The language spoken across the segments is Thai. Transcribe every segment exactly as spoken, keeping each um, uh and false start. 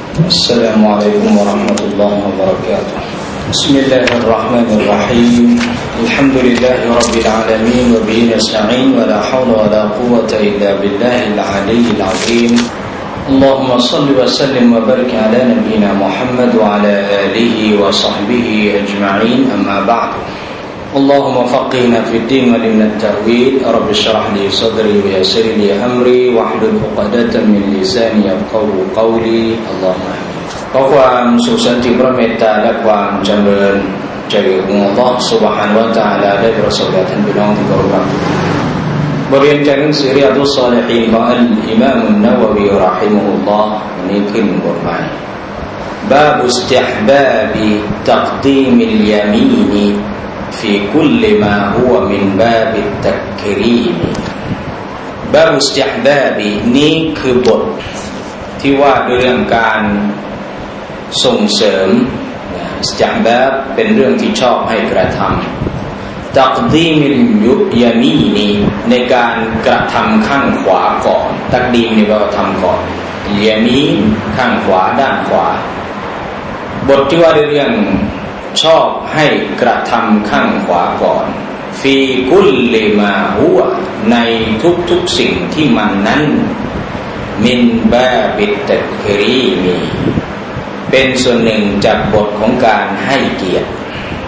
السلام عليكم ورحمة الله وبركاته بسم الله الرحمن الرحيم الحمد لله رب العالمين وبه نستعين ولا حول ولا قوة إلا بالله العلي العظيم اللهم صل وسلم وبارك على نبينا محمد وعلى آله وصحبه أجمعين أما بعد اللهم فقهنا في الدين وعلمنا التأويل رب اشرح لي صدري ويسر لي أمري واحلل عقدة من لساني يفقهوا قولي اللهم آمين ขอความสุขสันติพระเมตตาและความเจริญใจของอัลเลาะห์ซุบฮานะฮูวะตะอาลาได้ประสบแก่ท่านพี่น้องที่เคารพรักบทเรียนจากหนังสือริยาดุศศอลิฮีนของอัลอิมามอันนะวะวีเราะฮิมะฮุลลอฮ์วันนี้ขึ้นบทใหม่บาบุอิสติห์บาบิตักดีมิลยามีนฟีคุลมาฮุวะมินบาบิตักรีมบาบุอิสติห์บาบินี้คือบทที่ว่าด้วยเรื่องการส่งเสริมอิสติห์บาบเป็นเรื่องที่ชอบให้กระทำตักดีมิลยามีนีในการกระทำข้างขวาก่อนตักดีมนี่แปลว่าทำก่อนยามีนข้างขวาด้านขวาบทที่ว่าด้วยเรื่องชอบให้กระทำข้างขวาก่อนฟีกุลลิมาฮุวะในทุกๆสิ่งที่มันนั้นมินบาบิตตักรีมีเป็นส่วนหนึ่งจากบทของการให้เกียรติ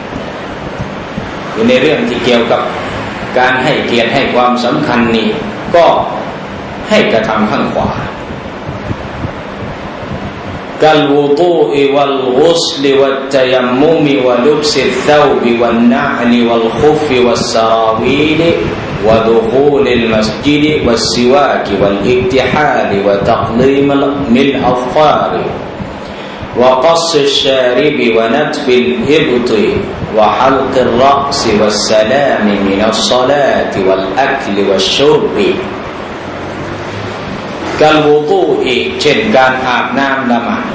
อยู่ในเรื่องที่เกี่ยวกับการให้เกียรติให้ความสำคัญนี้ก็ให้กระทำข้างขวากัลวุดูอิวัลกุศลวัตตัยัมมุมวะลุบซิซาวบิวันนะอลิวัลคุฟวัสซาราวีลวะดุคูลิลมัสญิดวัสซิวากวัลอิกติฮาลวะตักลีมิลอัฟฟารوقص الشارب ونتف الإبط وحلق الرأس والسلام من الصلاة والأكل والشرب كالوضوء เช่นการอาบน้ำละหมาด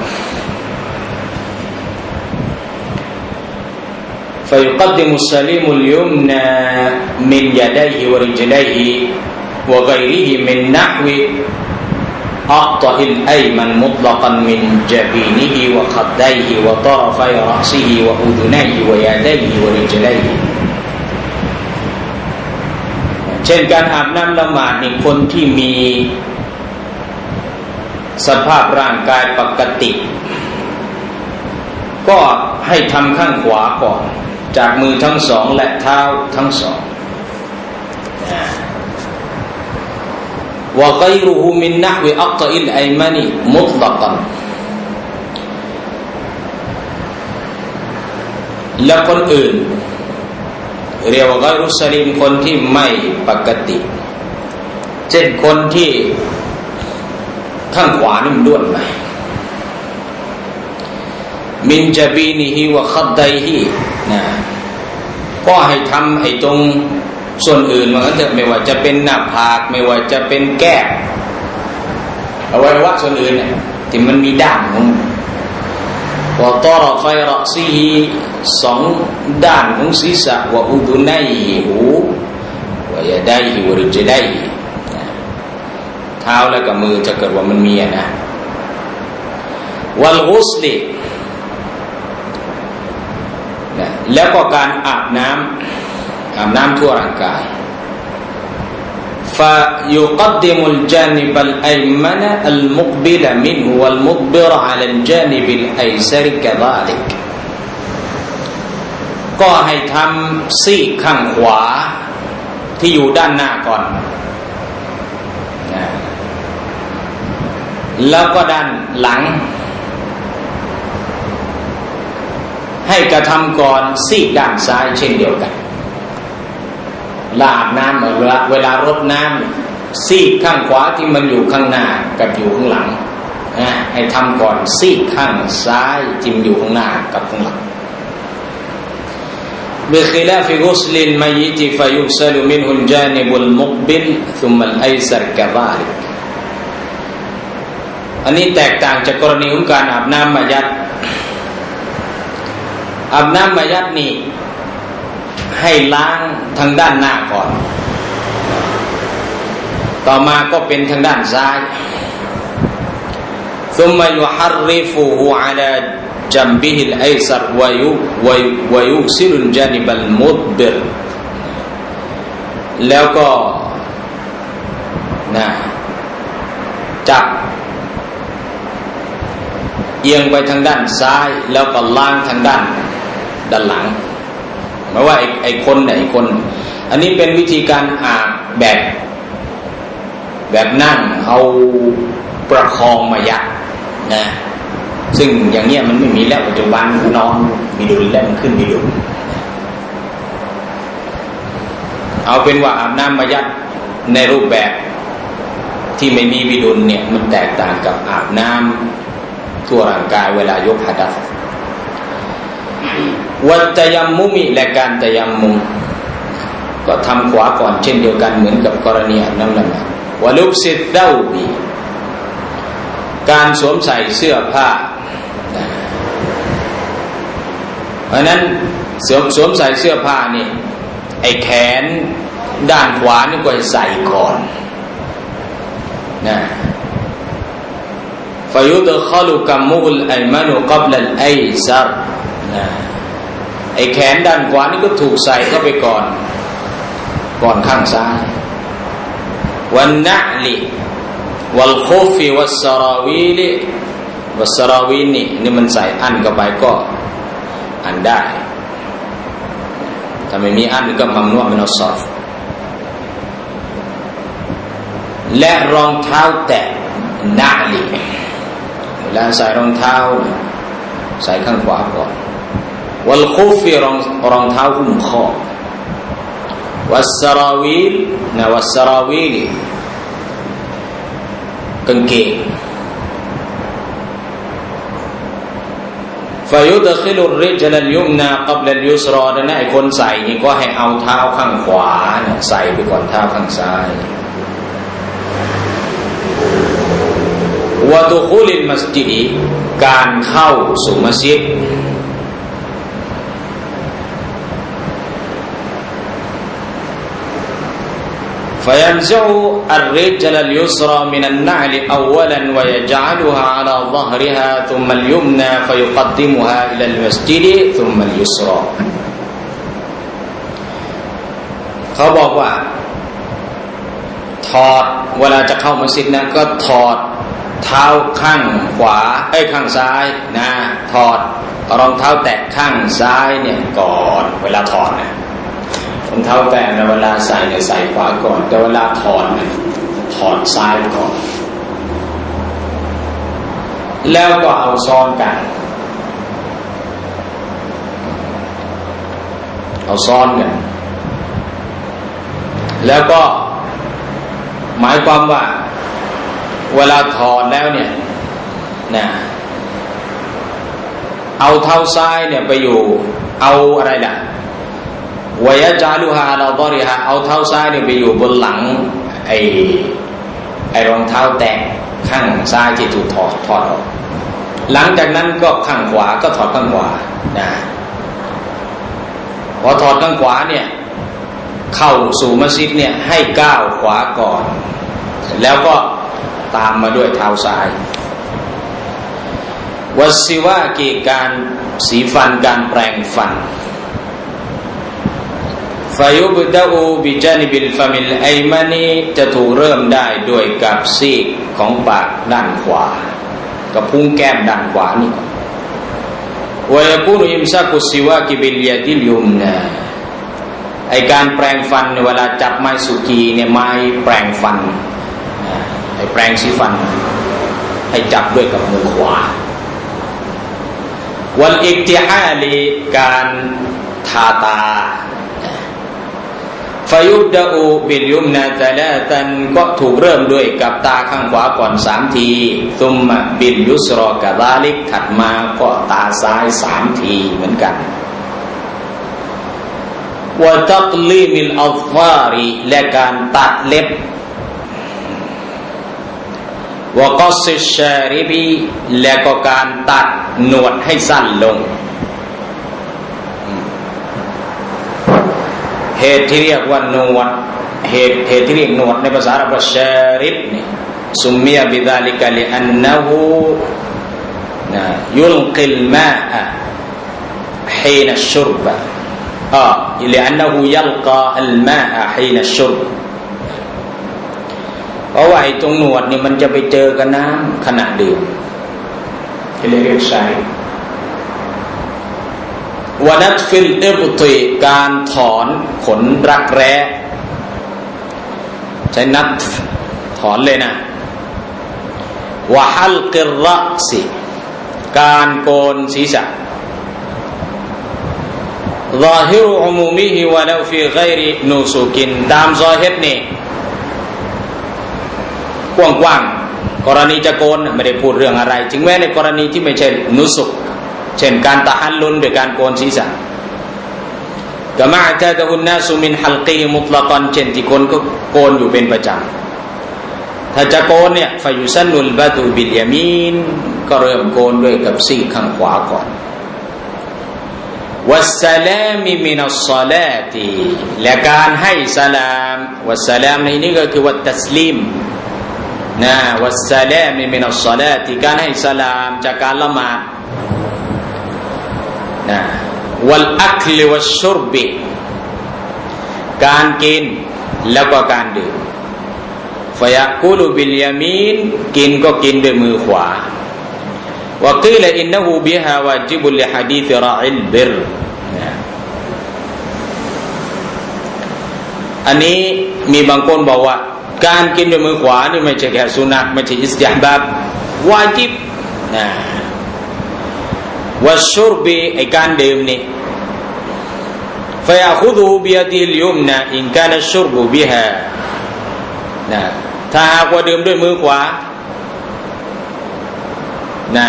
فيقدم السليم اليمنى من يديه ورجليه وغيره من نحو أقطع الأيمن مطلقا من جبينه وخديه وطرفي رأسه وأذنيه ويديه ورجليه เช่นการอาบน้ำละหมาดในคนที่มีสภาพร่างกายปกติก็ให้ทำข้างขวาก่อนจากมือทั้งสองและเท้าทั้งสองوغيره من نحو أقطع الأيمن مطلقا และคนอื่นเรียกว่าไกรุสลิมคนที่ไม่ปกติเช่นคนที่ข้างขวานี่มันด้วนไปมินจาบีนิฮิวะคัดไดฮินะก็ให้ทำไอ้ตรงส่วนอื่นมันก็จะไม่ว่าจะเป็นหน้าผากไม่ว่าจะเป็นแก้มอวัยวะส่วนอื่นเนี่ยที่มันมีด้านของว่าตอรฟัยรอซีฮีสองด้านของศีรษะว่าอุดุนัยหูว่ายาไดฮิวริจไดเท้าและกับมือจะเกิดว่ามันมีอ่ะนะวัลกุสลินะแล้วก็การอาบน้ำอาบน้ำทั่วร่างกาย فيقدم الجانب الأيمن المقبل منه والمدبر على الجانب الأيسر كذلك ก็ให้ทำซีกข้างขวาที่อยู่ด้านหน้าก่อนแล้วก็ด้านหลังให้กระทำก่อนซีกด้านซ้ายเช่นเดียวกันลาบน้ำเวลาเวลารดน้ำซีกข้างขวาที่มันอยู่ข้างหน้ากับอยู่ข้างหลังนะให้ทำก่อนซีกข้างซ้ายที่มันอยู่ข้างหน้ากับข้างหลัง بخلاف غسل الميت فيغسل منه الجانب المقبل ثم الأيسر كذلك อันนี้แตกต่างจากกรณีของการอาบน้ำมัยัดอาบน้ำมัยัดนี่ให้ล้างทางด้านหน้าก่อนต่อมาก็เป็นทางด้านซ้าย ثم يحرفه على جنبه الأيسر ويوصل الجانب المدبر แล้วก็นะจับเอียงไปทางด้านซ้ายแล้วก็ล้างทางด้านด้านหลังหมายว่าไอ้ไอ้คนไหนคนอันนี้เป็นวิธีการอาบแบบแบบนั่งเอาประคองมายัดนะซึ่งอย่างเงี้ยมันไม่มีแล้วปัจจุบันนอนมีดุลแล้วมันขึ้นมีดุลเอาเป็นว่าอาบน้ำมายัดในรูปแบบที่ไม่มีบิดุลเนี่ยมันแตกต่างกับอาบน้ำทั่วร่างกายเวลายกหะดัษวัตยัมมุมิและการตยัมมุมก็ทำขวาก่อนเช่นเดียวกันเหมือนกับกรณีอาบน้ำละหมาดวะลุบซิดดาบีการสวมใส่เสื้อผ้าเพราะนั้นสวมสวมใส่เสื้อผ้านี่ไอ้แขนด้านขวานี่ก็ใส่ก่อนนะฟายุดขลุกัมมุลอัยมานุกับลัลอัยซัรนะไอ้แขนด้านขวานี่ก็ถูกใส่เข้าไปก่อนก่อนข้างซ้ายวันนะลิวัลคุฟวัสซาราวีลวัสซาราวีนี่นี่มันใส่อันเข้าไปก็อันได้ถ้าไม่มีอันก็มัมนุอ์มินัสซอฟและรองเท้าแตะนะลีเวลาใส่รองเท้าใส่ข้างขวาก่อนวัลคุฟรองรองเท้าหุ้มข้อวัสซาราวีลนะวัสซาราวีลกางเกงฟายุดขิลุริจลัลยุมนากับลัลยุสรอนั่นไอ้คนใส่นี่ก็ให้เอาเท้าข้างขวาใส่ไปก่อนเท้าข้างซ้ายวะดุคุลิลมัสยิดการเข้าสู่มัสยิดفينزع الرجل اليسرى من النعل أولا ويجعلها على ظهرها ثم اليمنى فيقدمها إلى المسجد ثم اليسرى เขาบอกว่าถอดเวลาจะเข้ามัสยิดนะก็ถอดเท้าข้างขวาไอ้ข้างซ้ายนะถอดรองเท้าแตะข้างซ้ายเนี่ยก่อนเวลาถอดนะรองเท้าแตะเวลาใส่เนี่ยใส่ขวาก่อนแต่เวลาถอดเนี่ยถอดซ้ายก่อนแล้วก็เอาซ้อนกันเอาซ้อนกันแล้วก็หมายความว่าเวลาถอดแล้วเนี่ยนะเอาเท้าซ้ายเนี่ยไปอยู่เอาอะไรล่ะวายะจาลุฮาลาดอริฮาเอาเท้าซ้ายเนี่ยไปอยู่บนหลังไอ้ไอ้รองเท้าแตะข้างซ้ายที่ถูกถอดถอดออกหลังจากนั้นก็ข้างขวาก็ถอดข้างขวานะพอถอดข้างขวาเนี่ยเข้าสู่มัสยิดเนี่ยให้ก้าวขวาก่อนแล้วก็ตามมาด้วยเท้าซ้ายวัสสิวากีการสีฟันการแปรงฟันฟายุบดะอูบิจานิบิลฟามิลไอมานีจะถูกเริ่มได้ด้วยกับซีกของปากด้านขวากับพุงแก้มด้านขวานี่วะยะกูนุอิมซากุสิวากิบิลยาดิลยุมนาไอการแปรงฟันเวลาจับไม้สุกีเนี่ยไม้แปรงฟันไอแปรงสีฟันให้จับด้วยกับมือขวาวัลอิกติฮาลีการทาตาฟายุบดะอูบิลยุมนาตะลาตันก็ถูกเริ่มด้วยกับตาข้างขวาก่อนสามทีซุมมะบิลยุสรอกะซาลิกถัดมาก็ตาซ้ายสามทีเหมือนกันวะตักลีมิลอัซฟาริและการตัดเล็บวะกัสซิชาริบีและก็การตัดหนวดให้สั้นลงเหตุที่เรียกว่าหนวดเหตุเหตุที่เรียกหนวดในภาษาอาหรับชาริบนี่ซุมมียะบิซาลิกะลิอันนะฮูนะยุลกิลมาอะฮีนัชชุรบะอ่าลิอันนะฮูยัลกาอัลมาอะฮีนัชชุรบเพราะว่าไอ้ตรงหนวดนี่มันจะไปเจอกับน้ำขณะดื่มที่เรียกใช้วนัตฟิลอิบติการถอนขนรักแร้ใช้นัตถอนเลยนะวะฮัลกิรรอซิการโกนศีรษะซาฮิรุอุมูมิฮิวะลาฟีฆอยรินูซุกินตามซอฮิรนี่กว้างๆกรณีจะโกนไม่ได้พูดเรื่องอะไรถึงแม้ในกรณีที่ไม่ใช่นุสุกเช่นการตะฮัลลุลโดยการโกนศีรษะกะมะอ์ตะดะฮุนนาสุมินฮัลกีมุตละกันเช่นที่คนก็โกนอยู่เป็นประจำถ้าจะโกนเนี่ยฟะยุซันนุลบะตุบิลยามีนก็เริ่มโกนด้วยกับซีกข้างขวาก่อนวัสสลามิมินัสศอลาติและการให้สลามวัสสลามในนี้ก็คือวัตตัสลีมนะวัสสลามิมินัสศอลาติการให้สลามจากการละหมาดนะวัลอัคลิวัชชุรบิการกินแล้วก็การดื่มฟะยะกูลุบิลยามีนกินก็กินด้วยมือขวาวะกีลอินนะฮูบิฮาวาจิบุลลิหะดีษรออิลบิรอันนี้มีบางคนบอกว่าการกินด้วยมือขวานี่ไม่ใช่แค่สุนัขไม่ใช่อิสติฮบับวาจิบนะวัชชุรบิไอการดื่มนี่ฟะยะคุซุบิยะดิลยุมนะอินกานะชุรบุบิฮานะถ้าหากว่าดื่มด้วยมือขวานะ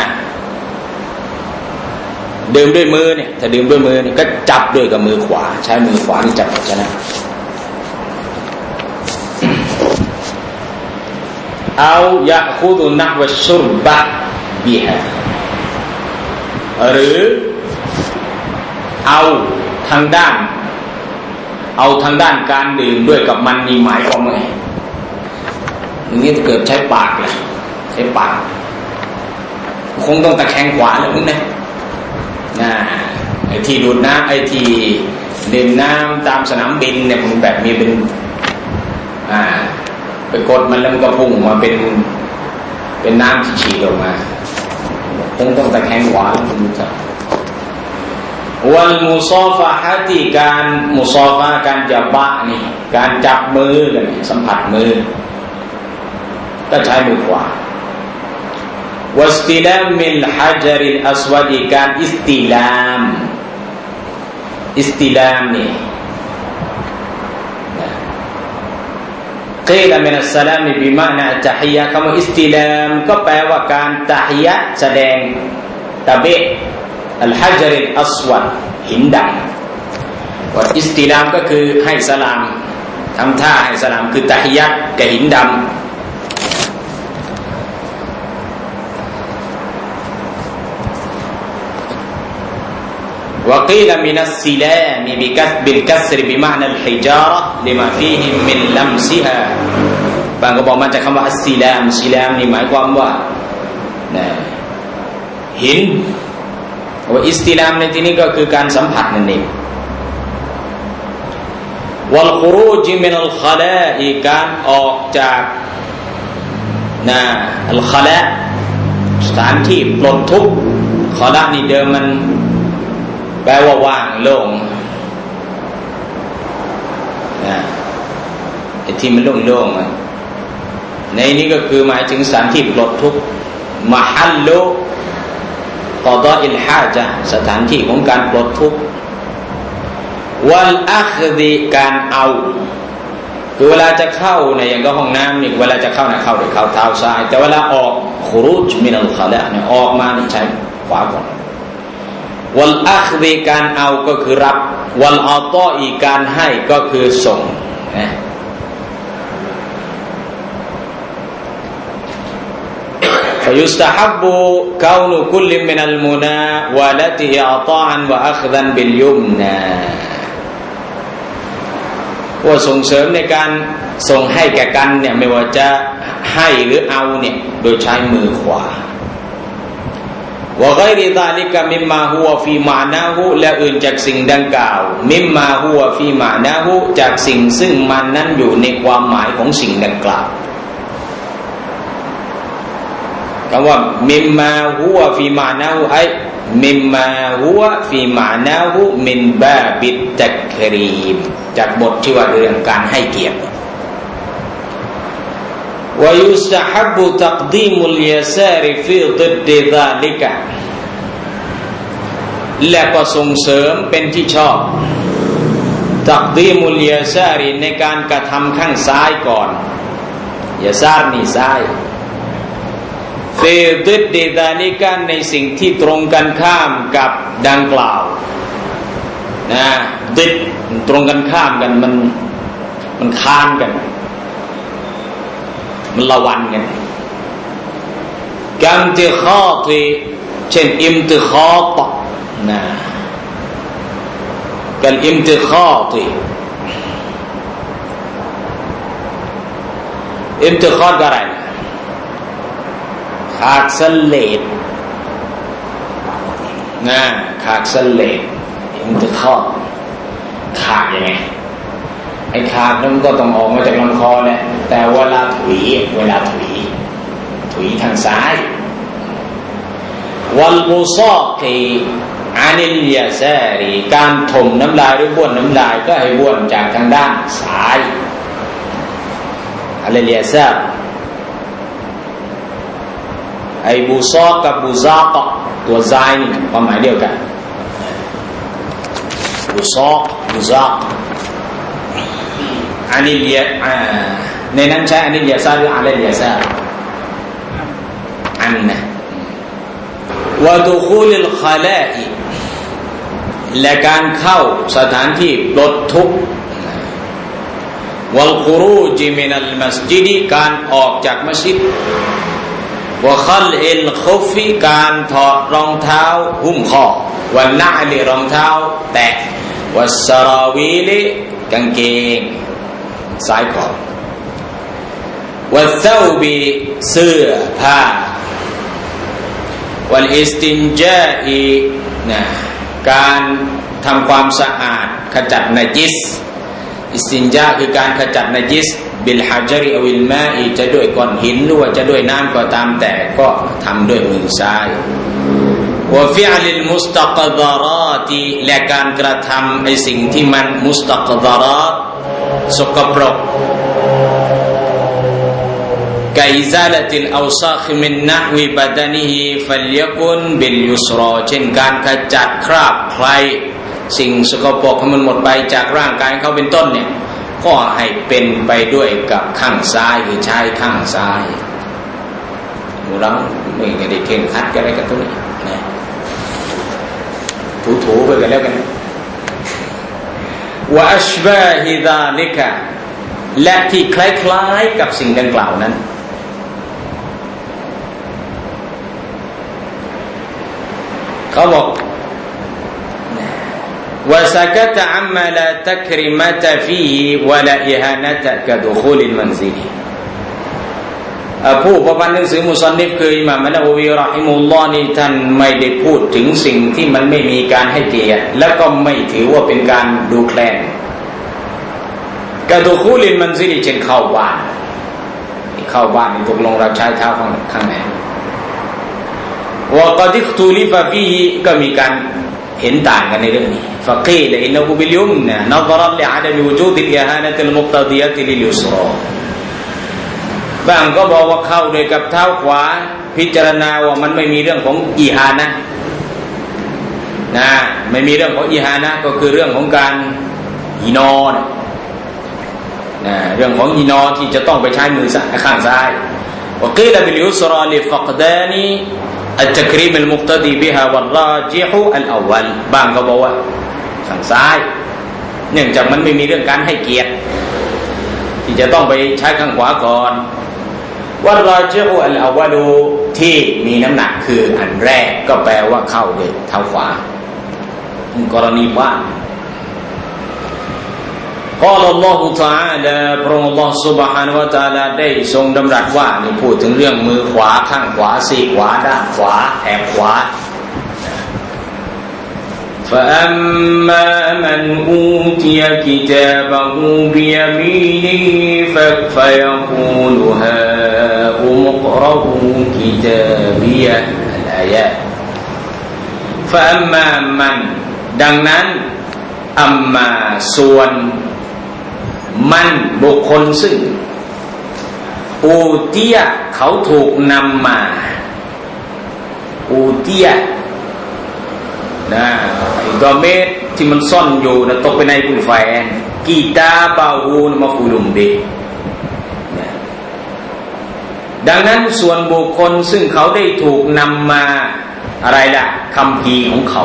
ดื่มด้วยมือเนี่ยถ้าดื่มด้วยมือเนี่ยก็จับด้วยกับมือขวาใช้มือขวานี่จับใช่ไหมเอายะคุซุนะวัชชุรบะบิฮาหรือเอาทางด้านเอาทางด้านการดื่มด้วยกับมันนี่หมายความว่าไงอย่างนี้ถ้าเกิดใช้ปากเลยใช้ปากคงต้องตะแคงขวาแล้วนึงนะนะไอ้ที่ดูดน้ำไอ้ที่ดื่มน้ำตามสนามบินเนี่ยมันแบบมีเป็นอ่าไปกดมันแล้วมันก็พุ่งมาเป็นเป็นน้ำที่ฉีดออกมาคงต้องตะแคงขวาคุณรู้จักวัลมุซอฟะฮะที่การมุซอฟะการจับบะนี่การจับมือกันสัมผัสมือก็ใช้มือขวาวัสติลามิลฮะจาริลอัสวะดีการอิสติลามอิสติลามนี่กีลามินัสสลามบิมะนะตะฮิยะคำว่าอิสติลามก็แปลว่าการตะฮิยะแสดงตะเบะอัลฮะจาริลอัสวะดหินดำว่าอิสติลามก็คือให้สลามทำท่าให้สลามคือตะฮิยะกับหินดำوقيل من السلام بالكسر بمعنى الحجارة لما فيه من لمسها บางก็บอกมาจากคำว่าอัสซิลามซิลามนี่หมายความว่าหินว่าอิสติลามในที่นี้ก็คือการสัมผัสนั่นเองวัลคุรูจมินัลคอลาอิการออกจากนะอัลคอลาสถานที่ปลดทุกข์คอลานี่เดิมมันแปลว่าว่างโล่งนะไอ้ที่มันโล่งๆอ่ะในนี้ก็คือหมายถึงสถานที่ปลดทุกข์มะฮัลลุกอฎออิลฮาจะสถานที่ของการปลดทุกข์วัลอัคดิการเอาคือเวลาจะเข้าในอย่างก็ห้องน้ำนี่เวลาจะเข้านะเข้าด้วยเข้าเท้าซ้ายแต่เวลาออกคุรูจมินัลคอลาเนี่ยออกมานี่ใช้ขวาก่อนวัลอัคดิการเอาก็คือรับวัลอาตออีการให้ก็คือส่งนะفيستحب كون كل من المناولة إعطاء وأخذا باليمنى ว่าส่งเสริมในการส่งให้แก่กันเนี่ยไม่ว่าจะใให้หรือเอาเนี่ยโดยใช้มือขวาว่าไกรซาลิกะมิมมาฮุวะฟีมานาฮูและอื่นจากสิ่งดังกล่าวมิมมาฮุวะฟีมานาฮูจากสิ่งซึ่งมันนั้นอยู่ในความหมายของสิ่งดังกล่าวคำว่ามิมมาฮุวะฟีมานาฮูไอมิมมาฮุวะฟีมานาฮูมินบาบิตตักรีมจากบทที่ว่าเรื่องการให้เกียรติويستحب تقديم اليسار في ضد ذلك และก็ส่งเสริมเป็นที่ชอบตักดีมุลยาซาริในการกระทำข้างซ้ายก่อนยาซาร์นี่ซ้ายฟีดิดดิดาลิกันในสิ่งที่ตรงกันข้ามกับดังกล่าวนะดิดตรงกันข้ามกันมันมันค้านกันมันละวันกันการติคอติเช่นอิมติคอตนะการอิมติคอติอิมติคอตก็อะไรขาดสเลดนะขาดสเลดอิมติคอตขาดยังไงไอ้ขาดนั้นก็ต้องออกมาจากลำคอแหละแต่เวลาถุยเวลาถุยถุยทางซ้ายวัลบุซากีอานิลยาซารีการถมน้ำลายหรือบ้วนน้ำลายก็ให้บ้วนจากทางด้านซ้ายอานิลยาซาไอ้บุซากับบุซาตตัวซ้ายนี่ความหมายเดียวกันบุซาบุซาอานิลยาในนั้นใช้อานิลยาซาหรืออานิลยาซาอันนะวะดุคูลิลคอลาอิและการเข้าสถานที่ปลดทุกข์วัลคุรูจมินัลมัสยิดการออกจากมัสยิดวะคัลอิลคุฟการถอดรองเท้าหุ้มข้อวันนะลิรองเท้าแตะวัสราวีลิกางเกงสายขอบวัสเซาบีเสื้อผ้าวัลอิสตินจาอีนะการทำความสะอาดขจัดนะญิสอิสตินจาคือการขจัดนะญิสบิลฮะจาริอวิลมาอีจะด้วยก้อนหินหรือว่าจะด้วยน้ำก็ตามแต่ก็ทำด้วยมือซ้ายวะฟิอลิลมุสตักดาราติและการกระทำในสิ่งที่มันมุสตักดาราตสกปรกกอิซาลติลอัวซาคมินนะฮวิบะดานิฮิฟัลยะกุนบิลยุสรอเช่นการขจัดคราบใครสิ่งสกปรกให้มันหมดไปจากร่างกายเขาเป็นต้นเนี่ยก็ให้เป็นไปด้วยกับข้างซ้ายคือใช้ข้างซ้ายเราไม่ได้เข่งคัดกันอะไรกันทุกอย่างนะถูๆไปกันแล้วกันวะอัชบาฮิซาลิกะและที่คล้ายๆกับสิ่งดังกล่าวนั้นเขาบอกวะซะกะตะอัมมาลาตักริมะตะฟีฮิวะลาอิฮานะตะกะดุคูลิลมันซิลผู้ประพันธ์หนังสือมุซันนิฟคืออิหม่ามอันนะวะวีเราะฮิมุลลอฮ์นี่ท่านไม่ได้พูดถึงสิ่งที่มันไม่มีการให้เกียรติและก็ไม่ถือว่าเป็นการดูแคลนกะดุคูลิลมันซิลเช่นเข้าบ้านเข้าบ้านนี่ตกลงเราใช้เท้าข้างข้างไหนวะกอดิกตุลิฟะฟีฮิก็มีการเห็นต่างกันในเรื่องนี้ฟะกีลอินนะฮูบิลยุมนะนัซรันลิอะดัมวุจูดิลอิฮานะติลมุกตะดียะติลิลยุสรอบางก็บอกว่าเข้าด้วยกับเท้าขวาพิจารณาว่ามันไม่มีเรื่องของอิฮานะนะไม่มีเรื่องของอิฮานะก็คือเรื่องของการอินอนะนะเรื่องของอินอที่จะต้องไปใช้มือข้างซ้ายวะกีลบิลยุสรอลิฟักดานีอัลตักรีมอัลมุกตะดีบิฮาวะรอจิฮุอัลอวัลบางก็บอกว่าข้างซ้ายเนื่องจากมันไม่มีเรื่องการให้เกียรติที่จะต้องไปใช้ข้างขวาก่อนวัลรอจิฮุอัลอวัลที่มีน้ำหนักคืออันแรกก็แปลว่าเข้าด้วยเท้าขวากรณีว่างกอลอัลลอฮฺตะอาลาพระองค์อัลลอฮฺซุบฮานะฮูวะตะอาลาได้ทรงดำรัสว่านี่พูดถึงเรื่องมือขวาข้างขวาซีกขวาด้านขวาแถบขวาفأما من أوتي كتابه بيمينه فيقول هاؤم اقرءوا كتابيه الآيات فأما من ดังนั้นอัมมาส่วนมันบุคคลซึ่งอูเตียเขาถูกนำมาอูเตียนะไอ้กอเมตที่มันซ่อนอยู่นะตกไปในกุลไฟกีตาบาฮูนมาฟูลุมเบดังนั้นส่วนบุคคลซึ่งเขาได้ถูกนำมาอะไรล่ะคัมภีร์ของเขา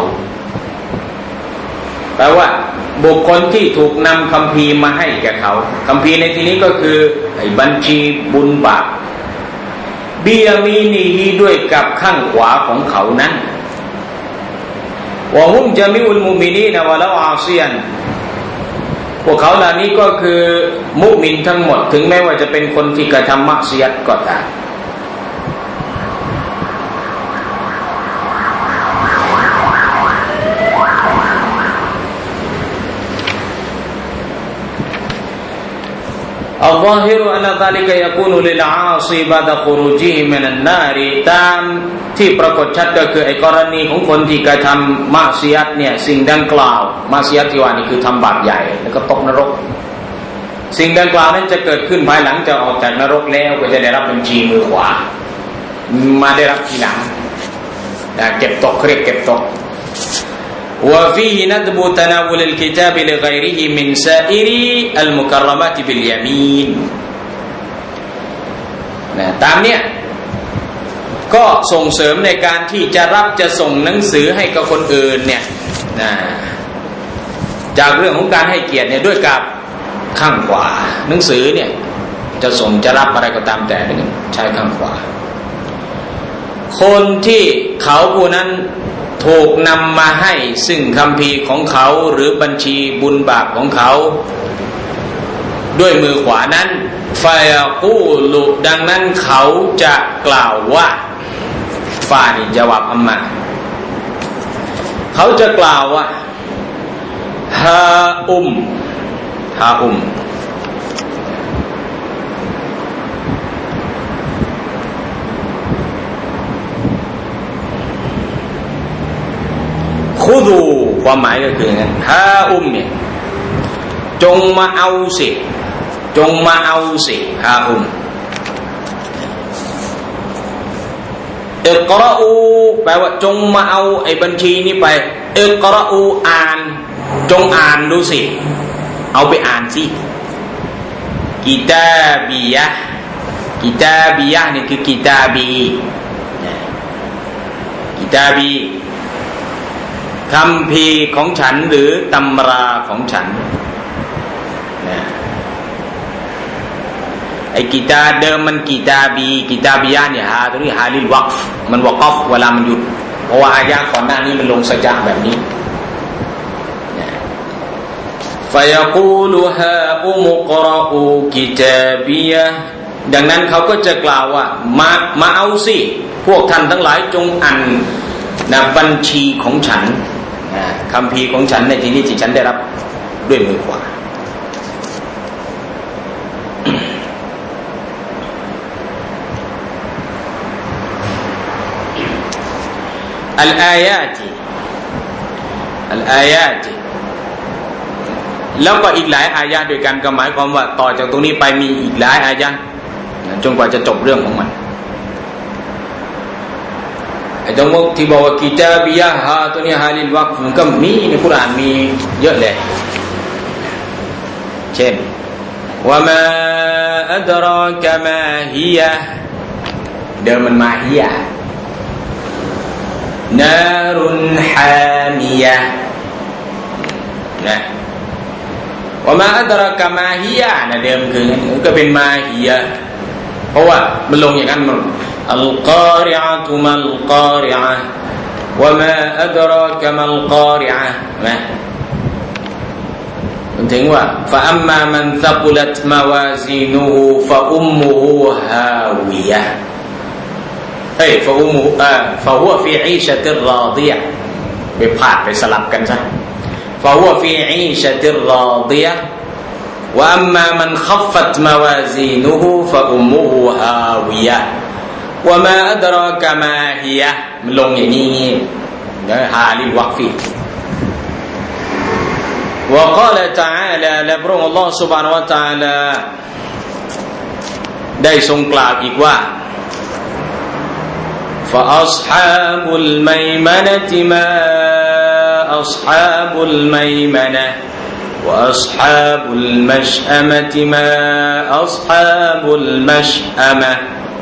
แปลว่าบุคคลที่ถูกนำคัมภีร์มาให้แก่เขาคัมภีร์ในที่นี้ก็คือไอ้บัญชีบุญบาปเบียมีนีด้วยกับข้างขวาของเขานั้นวะฮุมญะมีอุลมุมินีนวะลาอาซิยันพวกเขาเหล่านี้ก็คือมุมินทั้งหมดถึงแม้ว่าจะเป็นคนที่กระทำมักซิยัตก็ตามอัลลอฮิรุอันซาลิกะยะกูนุลิลอาซิบะดะคุรุจิฮิมินันนาริตามที่ปรากฏชัดก็คือไอ้กรณีของคนที่กระทำมักซิยัตเนี่ยสิ่งดังกล่าวมักซิยัตที่ว่านี่คือทำบาปใหญ่แล้วก็ตกนรกสิ่งดังกล่าวนั้นจะเกิดขึ้นภายหลังจากออกจากนรกแล้วก็จะได้รับบัญชีมือขวามาได้รับทีหลังเก็บตกเรียกเก็บตกوفيه ندب تناول الكتاب لغيره من سائر المكرمات باليمين นะตามเนี้ยก็ส่งเสริมในการที่จะรับจะส่งหนังสือให้กับคนอื่นเนี่ยนะจากเรื่องของการให้เกียรติเนี่ยด้วยกับข้างขวาหนังสือเนี่ยจะส่งจะรับอะไรก็ตามแต่ใช้ข้างขวาคนที่เขาผู้นั้นถูกนำมาให้ซึ่งคัมภีร์ของเขาหรือบัญชีบุญบาปของเขาด้วยมือขวานั้นฟายากูลุดังนั้นเขาจะกล่าวว่าฟานี่จาวาบอัมมาเขาจะกล่าวว่าฮาอุมฮาอุมคุดูความหมายก็คืองั้นฮาอุมเนี่ยจงมาเอาสิจงมาเอาสิฮาอุมอิกรออูแปลว่าจงมาเอาไอ้บัญชีนี้ไปอิกรออูอ่านจงอ่านดูสิเอาไปอ่านสิกิตาบียะกิตาบียะนี่คือกิตาบีกิตาบีคัมภีร์ของฉันหรือตำราของฉันนะไอ้กีตาเดิมมันกีตาบีกีตาบียะเนี่ยฮาตรงนี้ฮาลิลวักฟ์มันวะกอฟเวลามันหยุดเพราะว่าอายะก่อนหน้านี้มันลงสัจจะแบบนี้ฟะยะกูลุฮาอุมุกรออูกิตาบียะดังนั้นเขาก็จะกล่าวว่ามามาเอาสิพวกท่านทั้งหลายจงอ่านนะบัญชีของฉันคัมภีร์ของฉันในที่นี้ที่ฉันได้รับด้วยมือขวาอัลอายาติอัลอายาติแล้วก็อีกหลายอายะด้วยกันก็หมายความว่าต่อจากตรงนี้ไปมีอีกหลายอายะจนกว่าจะจบเรื่องของมันไอ้ตรงที่บอกว่ากิตาบียะฮาตัวนี้ฮาลิลวักฟ์มันก็มีในกุรอานมีเยอะเลยเช่นวะมาอัดรากะมาฮิยะเดิมมันมาฮิยะนารุนฮามิยะนะวะมาอัดรากะมาฮิยะนะเดิมคือก็เป็นมาฮิยะเพราะว่ามันลงอย่างนั้นมันالقارعة ما القارعة وما أدراك ما القارعة นะถึงว่าฟะอัมมามันซักุลัตมาวาซีนูฮูฟะอุมมุฮูฮาวิยะห์เฮ้ยฟะอุมมุอ่าฟะฮุวะฟีอีชะติรรอฎิยะห์ไปพาดไปสลับกันซะฟะฮุวะฟีอีชะติรรอฎิยะห์วะอัมมามันคัฟฟัตมาวาซีนูฮูฟะอุมมุฮูฮาวิยะห์วะมาอัดรากะมาฮิยะห์มันลงอย่างนี้นะฮาลิลวักฟีوقال تعالى และพระองค์ Allah سبحانه และ تعالى ได้ทรงกล่าวอีกว่า فأصحاب الميمنة ما أصحاب الميمنة وأصحاب المشأمة ما أصحاب المشأمة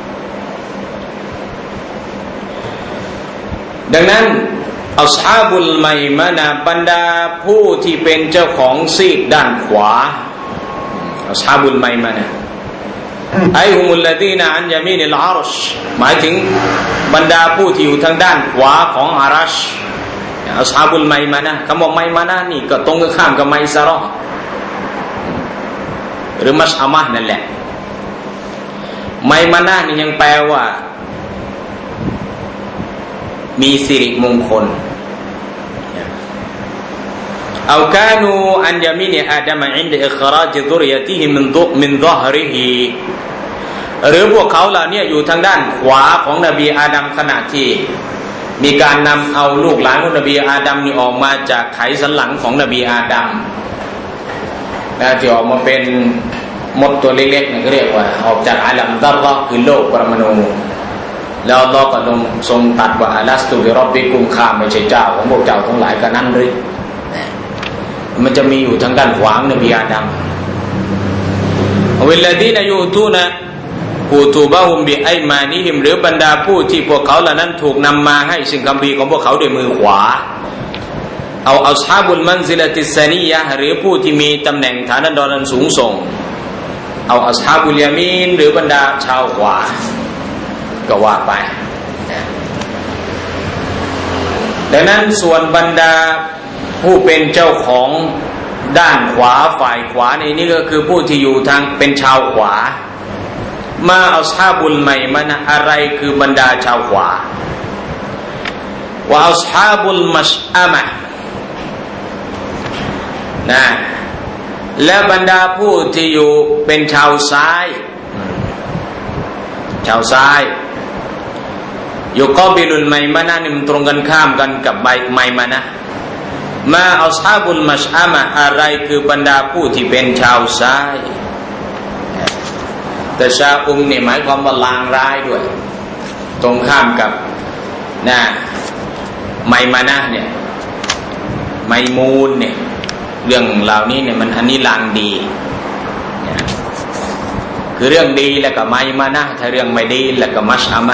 ดังนั้นอัศฮาบุลไมมะนะบรรดาผู้ที่เป็นเจ้าของซีกด้านขวาอัศฮาบุลไมมะนะไอฮุมุลลดีนะอันยามีนิลอาร์ชหมายถึงบรรดาผู้ที่อยู่ทางด้านขวาของอารัชอัศฮาบุลไมมะนะคำว่าไมมะนะนี่ก็ตรงกันข้ามกับไมซะเราะห์หรือมัชอะมะห์นั่นแหละไมมะนะนี่ยังแปลว่ามีสิริมงคลเอากานูอันยามินอาดัมอินดะอิคราจซุรยะติฮิมินดุมินฎอฮริฮิหรือพวกเขาเหล่านี้อยู่ทางด้านขวาของนบีอาดัมขณะที่มีการนำเอาลูกหลานของนบีอาดัมนี่ออกมาจากไขสันหลังของนบีอาดัมนะที่ออกมาเป็นมดตัวเล็กๆนี่ก็เรียกว่าออกจากอาลัมดัรเราะห์คือโลกปรมาณูแล้วอัลเลาะห์ก็ทรงตรัสว่าอัลลัสตุบิร็อบบิกุมข้าไม่ใช่เจ้าของพวกเจ้าทั้งหลายก็นั่นหรือมันจะมีอยู่ทางด้านขวางนบีอาดัมวิลลดีนยูตูนะกูตูบะฮุมบิอัยมานิฮิมหรือบรรดาผู้ที่พวกเขาเหล่านั้นถูกนำมาให้สิ่งคัมภีร์ของพวกเขาด้วยมือขวาเอาอัศฮาบุลมันซิลติสซานียะห์หรือผู้ที่มีตำแหน่งฐานะดรสูงส่งเอาอัศฮาบุลยามีนหรือบรรดาชาวขวาก็ว่าไปดังนั้นส่วนบรรดาผู้เป็นเจ้าของด้านขวาฝ่ายขวาในนี้ก็คือผู้ที่อยู่ทางเป็นชาวขวามาอัศฮาบุลไมมะนะอะไรคือบรรดาชาวขวาว่าอัศฮาบุลมัชอะมะนะและบรรดาผู้ที่อยู่เป็นชาวซ้ายชาวซ้ายยุกอบิลุลไมมะนะนี่มันตรงกันข้ามกันกับใบไมมะนะมาอัศฮาบุลมัชอะมะอะไรคือบรรดาผู้ที่เป็นชาวซ้ายแต่ชาอุมนี่หมายความว่าลางร้ายด้วยตรงข้ามกับนะไมมะนะเนี่ยไมมูนเนี่ยเรื่องเหล่านี้เนี่ยมันอันนี้ลางดีคือเรื่องดีแล้วก็ไมมะนะถ้าเรื่องไม่ดีแล้วก็มัชอะมะ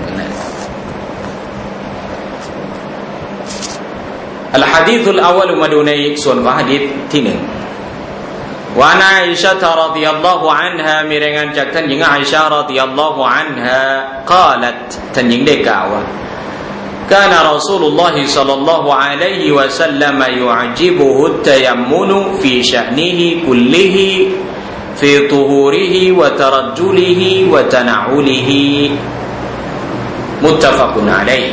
อัลหะดีษุลอวัลมาดูในส่วนของหะดีษที่หนึ่งวะนาอิชะฮ์รอฎิยัลลอฮุอันฮามีรายงานจากท่านหญิงอาอิชะฮ์รอฎิยัลลอฮุอันฮากล่าวท่านหญิงได้กล่าวว่า كان رسول الله صلى الله عليه وسلم يعجبه التيمم في شأنه كله في طهوره وترجله وتنعله متفق عليه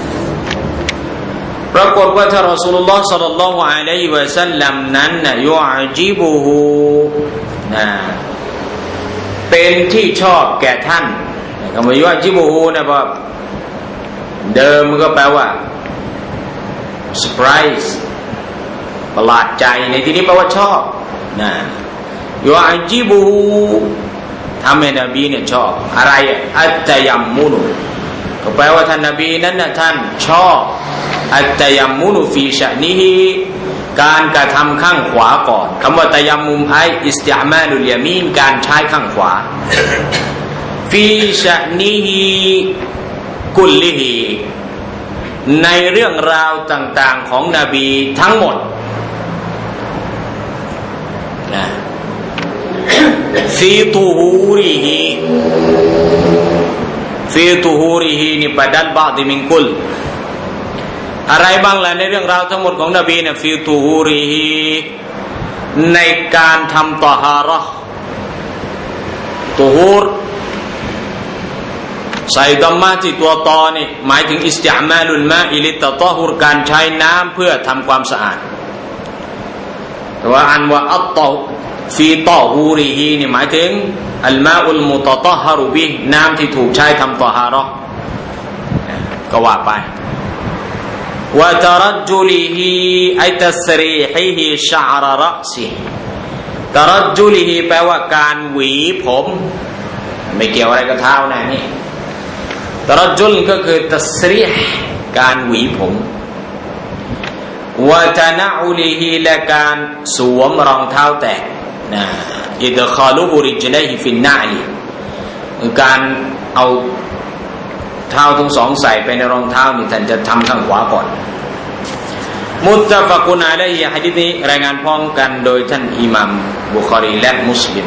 ปรากฏว่าท่านรอซูลุลลอฮ์ศ็อลลัลลอฮุอะลัยฮิวะซัลลัมนั้นนะยุอจิบุฮูนะเป็นที่ชอบแก่ท่านคำว่ายุอจิบุฮูนะว่าเดิมมันก็แปลว่าเซอร์ไพรส์ประหลาดใจในที่นี้แปลว่าชอบนะยุอจิบุฮูทำให้นบีเนี่ยชอบอะไรอัตตะยัมมุนุก็แปลว่าท่านนบีนั้นนะท่านชอบอัตตะยัมมุนุฟีชะนิฮิการกระทำข้างขวาก่อนคำว่าตะยัมมุมไออิสติอ์มาลุลยามีนการใช้ข้างขวาฟีชะนิฮิกุลลิฮิในเรื่องราวต่างๆของนบีทั้งหมดนะฟีตูฮูริฮิฟีตูฮูริฮินี่บะดัลบะฎิมินกุลอะไรบ้างล่ะในเรื่องราวทั้งหมดของนบีเนี่ยฟีตูฮูริฮิในการทำตอฮาเราะห์ตุฮูรใส่ดัมมะที่ตัวตอนี่หมายถึงอิสติอ์มาลุลมาอิลิตตอฮุรการใช้น้ำเพื่อทำความสะอาดแต่ว่าอันว่าอัตตอฟีตอฮูริฮีนี่หมายถึงอัลมาอุลมุตตะฮารุบิน้ำที่ถูกใช้ทำตอฮาเราะห์ก็ว่าไปวะตะรัจจุลิฮิไอตัสรีฮิฮิชะอรรอซิตะรัจจุลิฮิแปลว่าการหวีผมไม่เกี่ยวอะไรกับเท้านะนี่ตะรัจจุลก็คือตัสรีห์การหวีผมวะตะนะอุลิฮิและการสวมรองเท้าแตะนะอิดคาลุบุริจลัยฮิฟินนาลิคือการเอาเท้าทั้งสองใส่ไปในรองเท้านี่ท่านจะทำข้างขวาก่อนมุตตะฟะกุนอะลัยฮิหะดีษนี้รายงานพ้องกันโดยท่านอิหม่ามบุคอรีและมุสลิม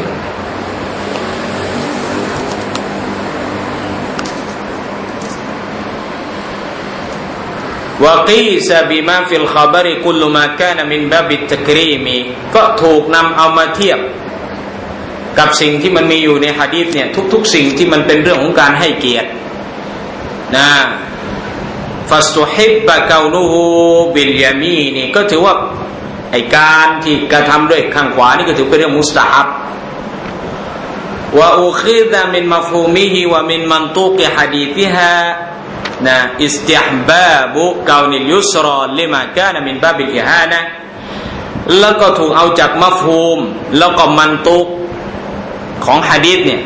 วะกีซะบิมาฟิลคอบริกุลมากานะมินบาบิตตักรีมก็ถูกนำเอามาเทียบกับสิ่งที่มันมีอยู่ในหะดีษเนี่ยทุกๆสิ่งที่มันเป็นเรื่องของการให้เกียรตินะฟัสตุฮิบบะกาวนูฮูบิลยามีนก็ถือว่าไอ้การที่กระทำด้วยข้างขวานี่ก็ถือเป็นเรื่องมุสตะฮับวะอุคิซะมินมัฟฮูมิฮิวะมินมันตูกิหะดีซิฮานะอิสติห์บาบุกาวนิลยุสรอลิมากานะมินบาบิลอิฮานะแล้วก็ถูกเอาจากมัฟฮูมแล้วก็มันตุกของหะดีษเนี่ย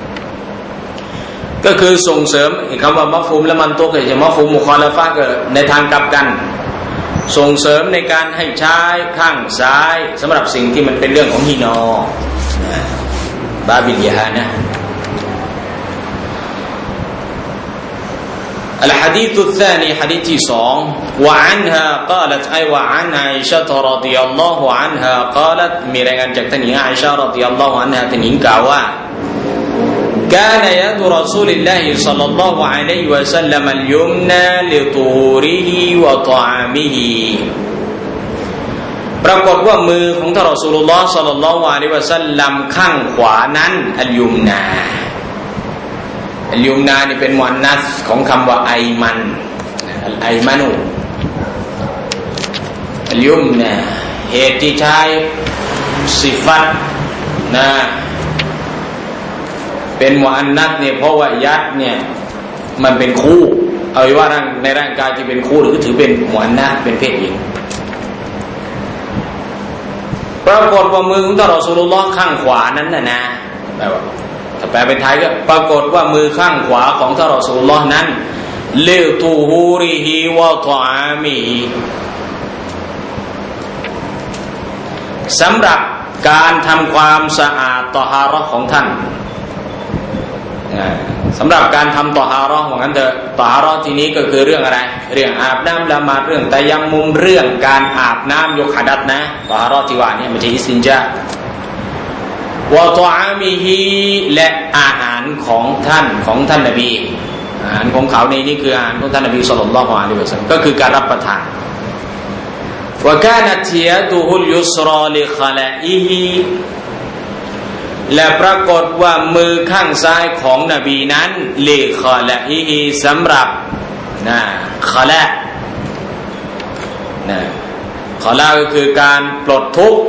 ก็คือส่งเสริมคำว่ามัฟฮูมและมันตุกก็จะมัฟฮูมมุคอลาฟะก็ในทางกลับกันส่งเสริมในการให้ใช้ข้างซ้ายสำหรับสิ่งที่มันเป็นเรื่องของฮีนอบาบิลอิฮานะالحديث الثاني حديث سون وعنها قالت أي وعن عائشة رضي الله عنها قالت มีรายงานจากท่านหญิงอาอิชะฮ์รอฎิยัลลอฮุอันฮาท่านหญิงกล่าวว่า كان يد رسول الله صلى الله عليه وسلم اليمنى لطهوره وطعامه ปรากฏว่ามือของท่านรอซูลุลลอฮ์ศ็อลลัลลอฮุอะลัยฮิวะซัลลัมข้างขวานั้นอัลยุมนาอัลยุมนานี่เป็นมุอันนัสของคำว่าไอมันอัลไอมานุอัลยุมนาเหตุที่ใช้สิฟัตนะเป็นมุอันนัสเนี่ยเพราะว่ายัดเนี่ยมันเป็นคู่เอาไว้ว่าในร่างกายที่เป็นคู่หรือถือเป็นมุอันนัสเป็นเพศหญิงปรากฏว่ามือของท่านรอซูลุลลอฮ์ข้างขวานั้นน่ะนะแปลว่าถ้าแปลเป็นไทยก็ปรากฏว่ามือข้างขวาของท่านรอซูลุลลอฮ์นั้นลิตูฮูริฮิวะตออามิสำหรับการทำความสะอาดตอฮาเราะห์ของท่านสำหรับการทำตอฮาเราะห์ของท่านเถอะตอฮาเราะห์ทีนี้ก็คือเรื่องอะไรเรื่องอาบน้ำละหมาดเรื่องตัยัมมุมเรื่องการอาบน้ำยกหะดัษนะตอฮาเราะห์ที่ว่านี่ไม่ใช่อิสตินญาวะตออามิฮิและอาหารของท่านของท่านนบีอาหารของเขาในนี้คืออาหารของท่านนบีศ็อลลัลลอฮุอะลัยฮิวะซัลลัมก็คือการรับประทานวะกานัตยะดุฮุลยุสรอลิคอลาอิฮิและปรากฏว่ามือข้างซ้ายของนบีนั้นลิคอลาอิฮิสำหรับนะคอลานะคอลาก็คือการปลดทุกข์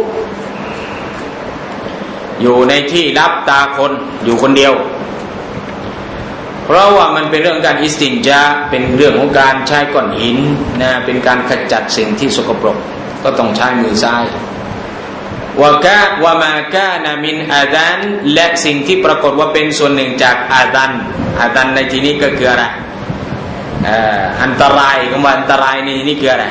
อยู่ในที่ลับตาคนอยู่คนเดียวเพราะว่ามันเป็นเรื่องการอิสตินญาเป็นเรื่องของการใช้ก้อนหินนะเป็นการขจัดสิ่งที่สกปรกก็ต้องใช้มือซ้ายวะกะวะมากานะมินอาดันและสิ่งที่ปรากฏว่าเป็นส่วนหนึ่งจากอาดันอาดันในที่นี้ก็คืออะไรเอ่ออันตรายคำว่าอันตรายในที่นี้คืออะไร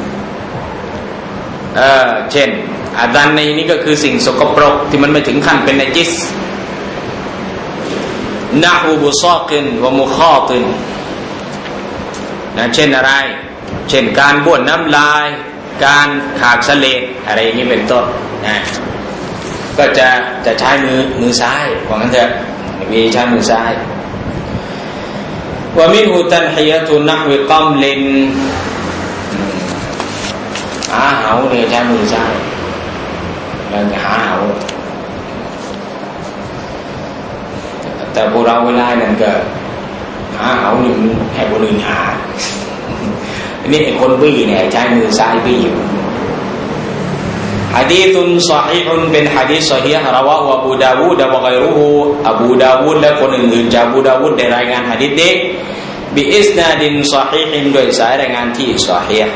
เออเช่นอาดันในนี้ก็คือสิ่งสกปรกที่มันไม่ถึงขั้นเป็นนัจิสนะฮูบุซากินวะมุฆาตินนะเช่นอะไรเช่นการบ้วนน้ำลายการขากเสลดอะไรอย่างนี้เป็นต้นนะก็จะจะใช้มือมือซ้ายว่างั้นเถอะมีใช้มือซ้ายวะมินฮุตันฮิยะตุนะฮวิกัมลินอาเหาเนี่ยใช้มือซ้ายเราจะหาเอาแต่พวกเราเวลานั้นก็หาเอาหนึ่งให้คนอื่นหานี่ไอ้คนบี้เนี่ยใช้มือซ้ายบี้อยู่หะดีษศอฮีฮ์เป็นหะดีษศอฮีฮ์ราวะฮุอบูดาวูดวะฆอยรุฮูอบูดาวูดและคนอื่นๆจากอบูดาวูดได้รายงานหะดีษนี้บิอิสนาดินศอฮีฮ์โดยสายรายงานที่ศอฮีฮ์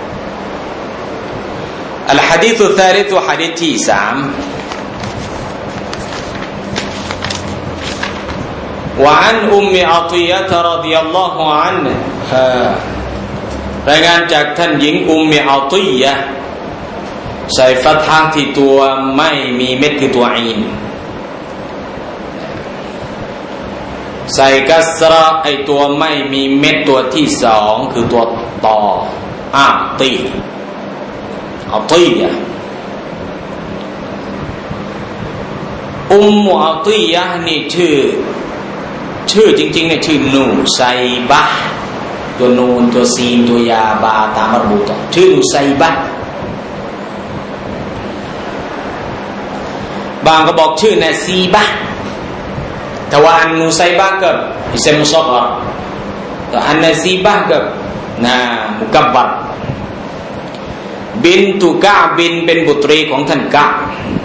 อัลหะดีษอุทาลิษหะดีษที่สามوعن أم عطية رضي الله عنها รายงานจากท่านหญิงอุมมิอัติยะห์ใส่ฟัตฮะห์ที่ตัวไม่มีเม็ดคือตัวอีนใส่กัสเราะห์ไอตัวไม่มีเม็ดตัวที่สองคือตัวตออาตีอัติยะห์อุมมุอัติยะห์นี่ชื่อชื่อจริงๆเนี่ยชื่อนูไซบะห์ตัวนูนตัวซีนตัวยาบาตามมารบูตะชื่อนูไซบะห์บางก็บอกชื่อนาซีบะห์แต่ว่าอันนูไซบะห์กับอิสมุซอกรแต่อันนาซีบะห์กับนะมุกับบะร์บินตุกะบินเป็นบุตรีของท่านกะ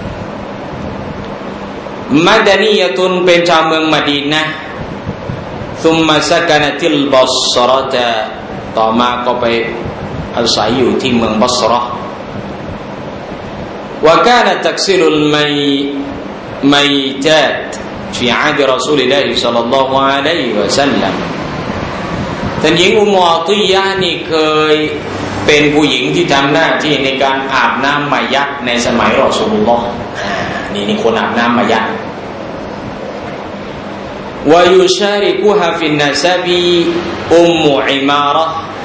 มัดานียะตุนเป็นชาวเมืองมะดีนะห์ซุมมาซักนะติลบัศเราะตะต่อมาก็ไปอาศัยอยู่ที่เมืองบัศเราะห์วะกานะตักซิลุลมัยมัยตาตฟีอะฮ์ดิรอซูลิลลาฮิศ็อลลัลลอฮุอะลัยฮิวะซัลลัมท่านหญิงอุมมุอัติยะห์นี่เคยเป็นผู้หญิงที่ทำหน้าที่ในการอาบน้ำมัยยะห์ในสมัยรอซูลุลลอฮ์อ่านี่นี่คนอาบน้ำมัยยะห์ويشاركها في النسب أم عمارة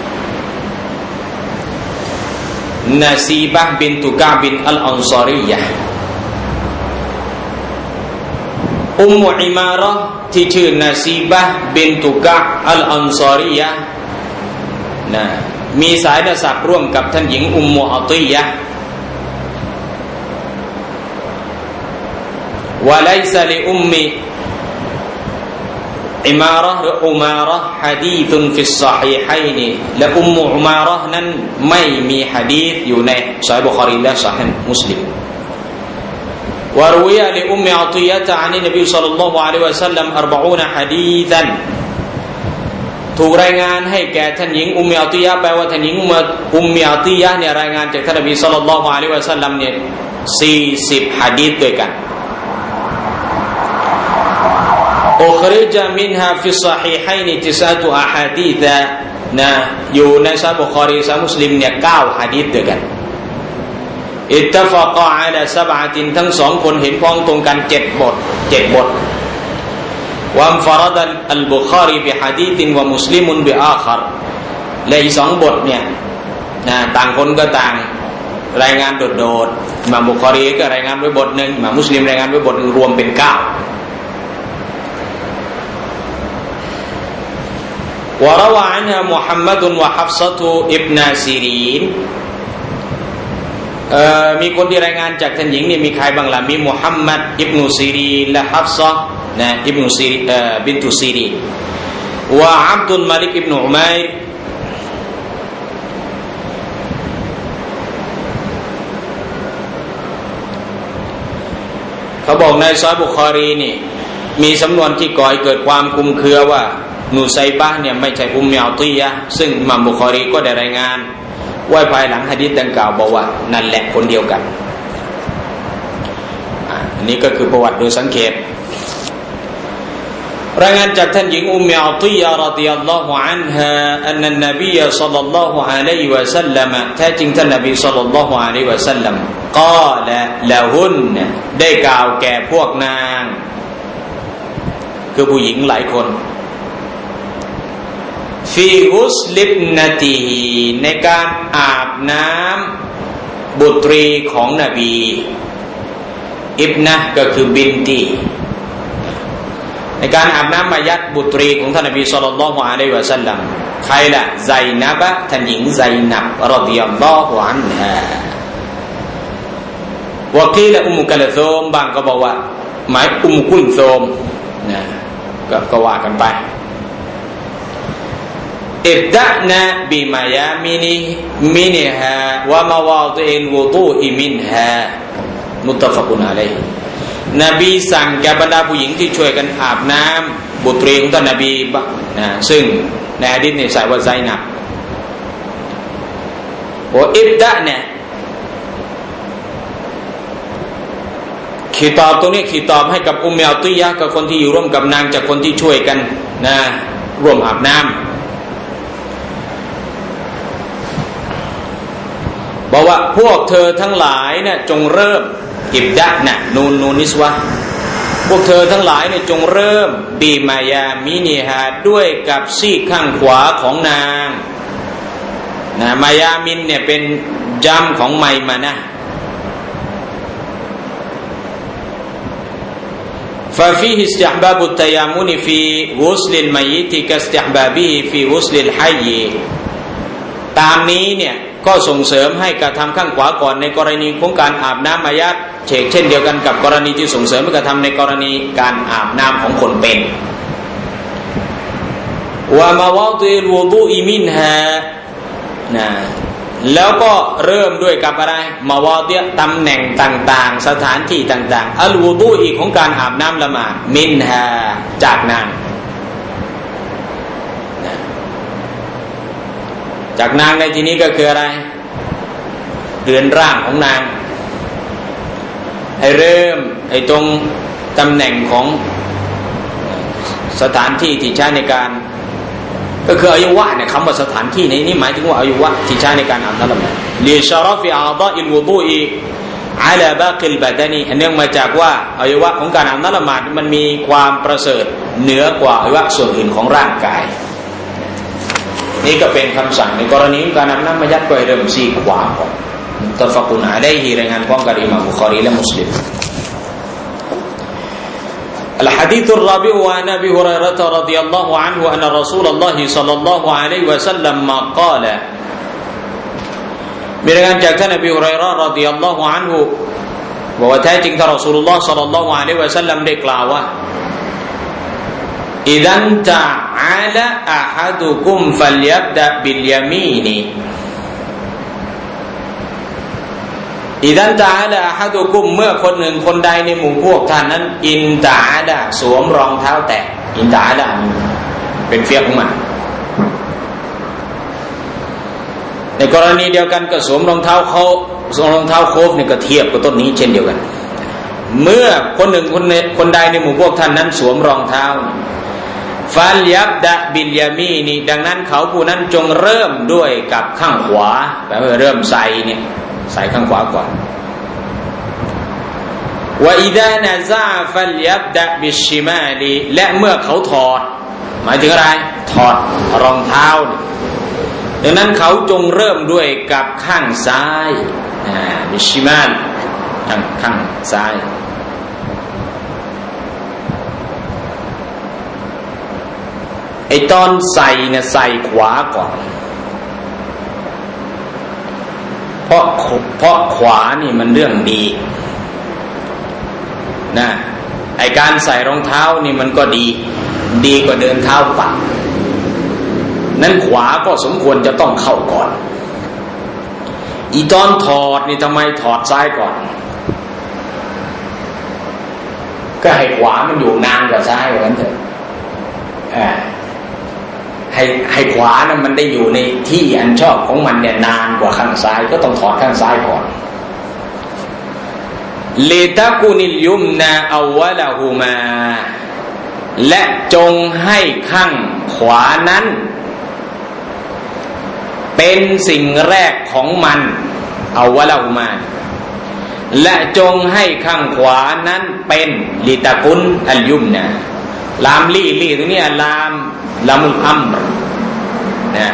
نسيبة بنت كعب الأنصارية أم عمارة ที่ชื่อ نسيبة بنت كعب الأنصارية นะมีสายนศักดิ์ร่วมกับท่านหญิงอุมมุอัติยะห์وليس لأمอิมาระห์หรืออุมาระห์หะดีษฟิศศอฮีฮัยนและอุมมุอุมาระห์นั้นไม่มีหะดีษอยู่ในซอฮีฮ์บุคอรีและซอฮีฮ์มุสลิมวะรุวิยะลิอุมมิอัติยะฮ์อันนบีศ็อลลัลลอฮุอะลัยฮิวะซัลลัมสี่สิบหะดีษันถูกรายงานให้แก่ท่านหญิงอุมมิอัติยะห์แปลว่าท่านหญิงอุมมิอัติยะห์เนี่ยรายงานจากท่านนบีศ็อลลัลลอฮุอะลัยฮิวะซัลลัมเนี่ยสี่สิบหะดีษด้วยกันأخرج منها في الصحيحين تسعة أحاديث นะอยู่ในซอฮีฮ์บุคอรีซอฮีฮ์มุสลิมเนี่ยเก้าหะดีษด้วยกันอิตตะฟะกะอะลาซะบะตินทั้งสองคนเห็นพ้องตรงกันเจ็ดบทเจ็ดบทวัมฟะรดะอัลบุคอรีบิหะดีษวะมุสลิมบิอาคัรและอีกสองบทเนี่ยนะต่างคนก็ต่างรายงานโดดๆอิหม่ามบุคอรีก็รายงานไว้บทนึงอิหม่ามมุสลิมรายงานไว้บทนึงรวมเป็นเก้าวะรวะอันฮามุฮัมมัดวะฮัฟซะตุอิบนาซีรีนเอ่อมีคนที่รายงานจากท่านหญิงนี่มีใครบ้างล่ะมีมุฮัมมัดอิบนุซีรีนและฮัฟซะนะอิบนุซีรีนเอ่อบินตุซีรีนวะอับดุลมาลิกอิบนุอุมัยรเขาบอกในซอฮีฮ์บุคอรีนี่มีสำนวนที่ก่อให้เกิดความคลุมเครือว่านูไซบะห์เนี่ยไม่ใช่อุมมุอัติยะห์ซึ่งอิหม่ามบุคอรีก็ได้รายงานไว้ภายหลังหะดีษดังกล่าวบอกว่านั่นแหละคนเดียวกันอันนี้ก็คือประวัติโดยสังเขปรายงานจากท่านหญิงอุมมุอัติยะห์รอฎิยัลลอฮุอันฮาอันนันนบีศ็อลลัลลอฮุอะลัยฮิวะซัลลัมแท้จริงท่านนบีศ็อลลัลลอฮุอะลัยฮิวะซัลลัมกอละละฮุนได้กล่าวแก่พวกนางคือผู้หญิงหลายคนฟีกุสลิบนาตีในการอาบน้ำบุตรีของนบีอิบนะก็คือบินตีในการอาบน้ำมายัดบุตรีของท่านนบีศ็อลลัลลอฮุอะลัยฮิวะซัลลัมใครล่ะไซนับะท่านหญิงไซนับรอฎิยัลลอฮุอันฮาวะกีละอุมมุกัลโซมบางก็บอกว่าหมายอุมมุกุลโซมนะก็ก็ว่ากันไปอิบดะนะบิมายามินิมินฮาวะมาวาติลวุดูอิมินฮามุตตะฟะกุนอะลัยฮินบีสั่งแก่บรรดาผู้หญิงที่ช่วยกันอาบน้ำบุตรีของท่านนบีนะซึ่งในหะดีษนี้ใส่ว่าไซนับโออิบดะเนี่ยขีตอบตรงนี้ขีตอบให้กับอุมมุอัติยะห์กับคนที่อยู่ร่วมกับนางจากคนที่ช่วยกันนะร่วมอาบน้ำบอกว่าพวกเธอทั้งหลายเนี่ยจงเริ่มอิบดะนะนูนนูนิสวะพวกเธอทั้งหลายเนี่ยจงเริ่มบีมายามินิฮาด้วยกับซีกข้างขวาของนางนะมายามินเนี่ยเป็นจัมของไมมานะففيه استحباب التيامن في غسل الميت كاستحبابه في غسل الحي ตามนี้เนี่ยก็ส่งเสริมให้กระทำข้างขวาก่อนในกรณีของการอาบน้ำมัยยัตเช่นเช่นเดียวกันกับกรณีที่ส่งเสริมให้กระทำในกรณีการอาบน้ำของคนเป็นวะมาวาติลวุดูอิมินฮานะแล้วก็เริ่มด้วยกับอะไรมาวาติตำแหน่งต่างๆสถานที่ต่างๆอัลวุดูอีกของการอาบน้ำละหมาดมินฮาจากนางจากนางในที่นี้ก็คืออะไรเรือนร่างของนางให้เริ่มไอ้ตรงตำแหน่งของสถานที่ที่ใช้ในการก็คืออายุวะเนี่ยคำว่าสถานที่ในนี้หมายถึงว่าอายุวะที่ใช้ในการอาบน้ำละหมาดลิชาราฟิอาฎออิลวุดูอิอะลาบากิลบะดานีอันเนื่องมาจากว่าอายุวะของการอาบน้ำละหมาดมันมีความประเสริฐเหนือกว่าอายุวะส่วนอื่นของร่างกายนี่ก็เป็นคำสั่งในกรณีการอาบน้ำมัยยัตก็ให้เริ่มซีกขวาก่อนมุตตะฟะกุนอะลัยฮิรายงานของอิหม่ามบุคอรีและมุสลิมالحديث الرابع عن أبي هريرة رضي الله عنه أن رسول الله صلى الله عليه وسلم قال มีรายงานจากท่านอบีฮุรัยเราะห์รอฎิยัลลอฮุอันฮุบอกว่าแท้จริงท่านรอซูลุลลอฮ์ศ็อลลัลลอฮุอะลัยฮิวะซัลลัมได้กล่าวว่าอิซันตะอะละอะฮัดุกุมฟัลยับดะบิลยามีนอิซันตะอะละอะฮัดุกุมเมื่อคนหนึ่งคนใดในหมู่พวกท่านนั้นอินตะอะละสวมรองเท้าแตะอินตะอะละเป็นเฟียของมันในกรณีเดียวกันก็สวมรองเท้าเขาสวมรองเท้าโคฟเนี่ยก็เทียบกับต้นนี้เช่นเดียวกันเมื่อคนหนึ่งคนคนใดในหมู่พวกท่านนั้นสวมรองเท้าฟัลยับดะบิลยามีนีดังนั้นเขาผู้นั้นจงเริ่มด้วยกับข้างขวาแปลว่าเริ่มใส่เนี่ยใส่ข้างขวาก่อนวะอิดานะซาฟัลยับดะบิชชิมาลีและเมื่อเขาถอดหมายถึงอะไรถอดรองเท้าดังนั้นเขาจงเริ่มด้วยกับข้างซ้ายอ่าบิชชิมาลข้างข้างซ้ายไอ้ตอนใส่เนี่ยใส่ขวาก่อนเพราะเพราะขวานี่มันเรื่องดีนะไอ้การใส่รองเท้านี่มันก็ดีดีกว่าเดินเท้าเปล่านั้นขวาก็สมควรจะต้องเข้าก่อนอีตอนถอดนี่ทำไมถอดซ้ายก่อนก็ให้ขวามันอยู่นานกว่าซ้ายว่างั้นเถอะอ่าให้ให้ขวานะมันได้อยู่ในที่อันชอบของมันเนี่ยนานกว่าข้างซ้ายก็ต้องถอดข้างซ้ายก่อนลิตะกุนิลยุมนาอาวะละฮูมาและจงให้ข้างขวานั้นเป็นสิ่งแรกของมันอาวะละฮูมาและจงให้ข้างขวานั้นเป็นลิตะกุนอัลยุมนาลามลี่ลี่ตรงนี้ลามลามุลอัมรนะ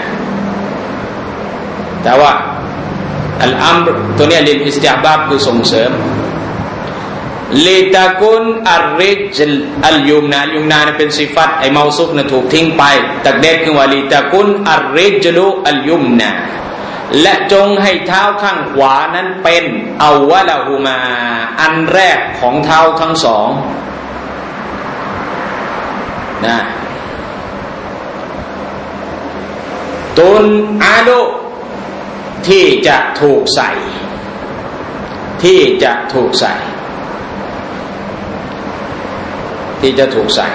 แต่ว่าอัลอัมรตัวนี้ลิลอิสติฮบาบคือส่งเสริมลิตะกุนอัรริจลอัลยุมนายุมนาเป็นสิฟัตไอ้เมาซุฟเนี่ยถูกทิ้งไปตักเด็ดคือว่าลิตะกุนอัรริจลุอัลยุมนาและจงให้เท้าข้างขวานั้นเป็นอัวะละฮูมาอันแรกของเท้าทั้งสองนะตุนอาดุที่จะถูกใส่ที่จะถูกใส่ที่จะถูกใส่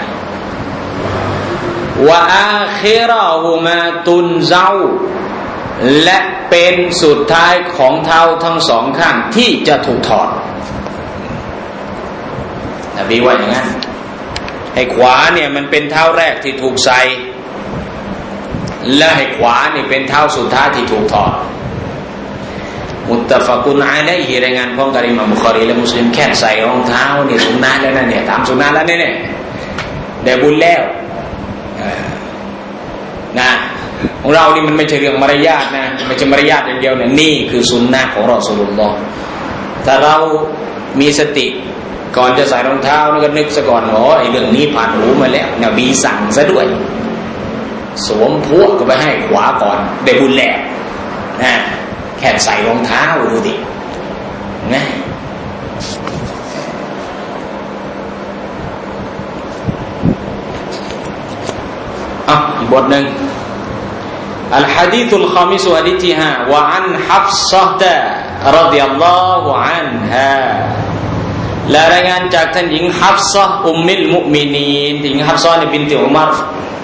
วะอาคิเราะฮูมาตุนเซาและเป็นสุดท้ายของเท้าทั้งสองข้างที่จะถูกถอดนบีว่าอย่างนั้นให้ขวาเนี่ยมันเป็นเท้าแรกที่ถูกใส่และให้ขวานี่เป็นเท้าสุดท้ายที่ถูกถอดมุตตะฟะกุนอะลัยฮิรายงานของอิหม่ามบุคอรีและมุสลิมแค่ใส่รองเท้าเนี่ยสุนนะห์แล้วนะเนี่ยตามสุนนะห์แล้วเนี่ยได้บุญแล้วนะของเรานี่มันไม่ใช่เรื่องมารยาทนะไม่ใช่มารยาทอย่างเดียวนะนี่คือสุนนะห์ของรอซูลุลลอฮ์ถ้าเรามีสติก่อนจะใส่รองเท้านี่ก็นึกซะก่อนอ๋อไอ้เรื่องนี้ผ่านหูมาแล้วนบีสั่งซะด้วยสวมพวกก็ไปให้ขวาก่อนได้บุญแล้วนะแค่ใส่รองเท้าดูดินะอ่ะอีกบทหนึ่งอัลฮะดีษุลคามิสฮะดีษที่ห้าวะอันฮัฟซะฮ์รอฎิยัลลอฮุอันฮาและรายงานจากท่านหญิงฮัฟซะฮ์อุมมิลมุมินีนหญิงฮัฟซะฮ์บินตุอุมัร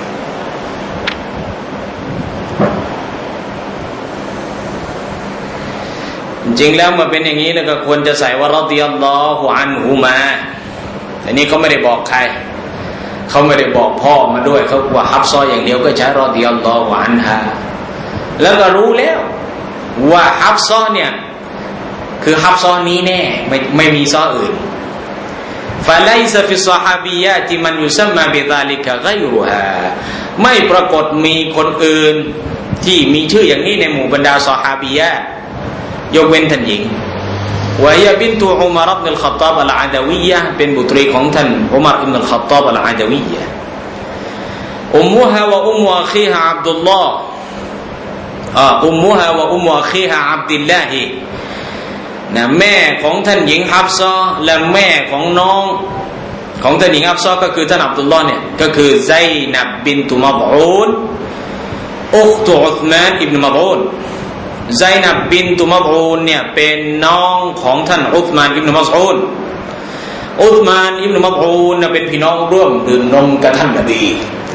จริงแล้วมันเป็นอย่างนี้แล้วก็ควรจะใส่ว่ารอฎิยัลลอฮุอันฮุมาอันนี้เขาไม่ได้บอกใครเขาไม่ได้บอกพ่อมาด้วยเขาว่าฮัฟซออย่างเดียวก็ใช้รอฎิยัลลอฮุอันฮาแล้วก็รู้แล้วว่าฮัฟซอเนี่ยคือฮัฟซอนี้แน่ไม่ไม่มีซออื่นฟะไลซะฟิศศอฮาบียาติมันยุซัมมาบิซาลิกะฆอยรุฮาไม่ปรากฏมีคนอื่นที่มีชื่ออย่างนี้ในหมู่บรรดาศอฮาบียะยกเว้นท่านหญิงวะฮิยะบินตุอุมัรอิบนุลค็อฏฏอบอัลอะดะวียะห์เป็นบุตรีของท่านอุมัรอิบนุลค็อฏฏอบอัลอะดะวียะห์อุมมุฮาวะอุมมุอะคีฮาอับดุลลอฮ์อ่าอุมมุฮาวะอุมมุอะคีฮาอับดุลลาฮินะแม่ของท่านหญิงฮัฟซะห์และแม่ของน้องของท่านหญิงฮัฟซะห์ก็คือท่านอับดุลลอฮ์เนี่ยก็คือไซนับบินตุมับอูนอุคตุอุษมานอิบนุมับอูนไซนับบินตุมับอูนเนี่ยเป็นน้องของท่านอุษมานอิบนุมับอูนอุษมานอิบนุมับอูนเป็นพี่น้องร่วมดื่มนมกับท่านนบี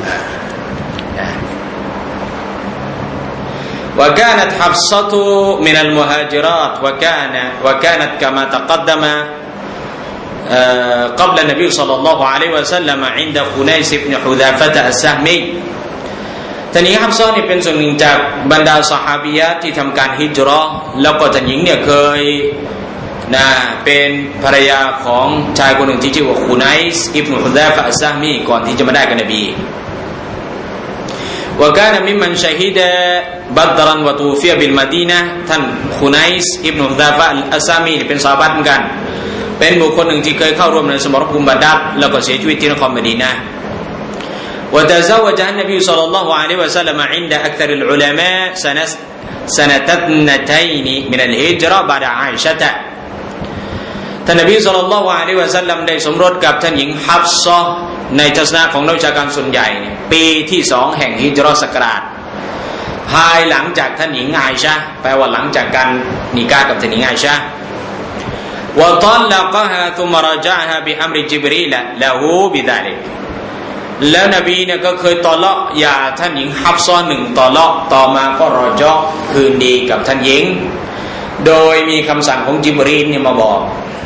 وكانت حفصة من المهاجرات وكان وكانت كما تقدم قبل النبي صلى الله عليه وسلم عند خنيس بن حذافة السهميท่านหญิงฮัฟซอนี่เป็นส่วนหนึ่งจากบรรดาซอฮาบียะที่ทำการฮิจเราะห์แล้วก็ท่านหญิงเนี่ยเคยนะเป็นภรรยาของชายคนหนึ่งที่ชื่อว่าขุไนส์อิบนุฮุซาฟะอัสซะฮมีก่อนที่จะมาได้กับนบีวะกานะมิมมันชะฮิดะบัดรันวะตูฟิยะบิลมะดีนะห์ท่านขุไนส์อิบนุฮุซาฟะอัสซะฮมีเป็นซอฮาบะห์เหมือนกันเป็นบุคคลหนึ่งที่เคยเข้าร่วมในสมรภูมิบัดรแล้วก็เสียชีวิตที่นครมะดีนะห์وتزوج النبي صلى الله عليه وسلم عند أكثر العلماء سنة سنتين من الهجرة بعد عائشة ท่านนบีศ็อลลัลลอฮุอะลัยฮิวะซัลลัมได้สมรสกับท่านหญิงฮัฟซะห์ในทัศนะของนักวิชาการส่วนใหญ่ปีที่สองแห่งฮิจเราะห์ศักราชภายหลังจากท่านหญิงอาอิชะห์แปลว่าหลังจากการนิกาฮ์กับท่านหญิงอาอิชะห์วะฏัลกะฮาซุมมะรจาฮาบิอัมริจิบรีลละฮูบิซาลิกแล้วนบีเนี่ยก็เคยตอเลาะหย่าท่านหญิงฮัฟซอห์หนึ่งตอเลาะต่อมาก็รอเจาะคืนดีกับท่านหญิงโดยมีคำสั่งของจิบรีลเนี่ยมาบอก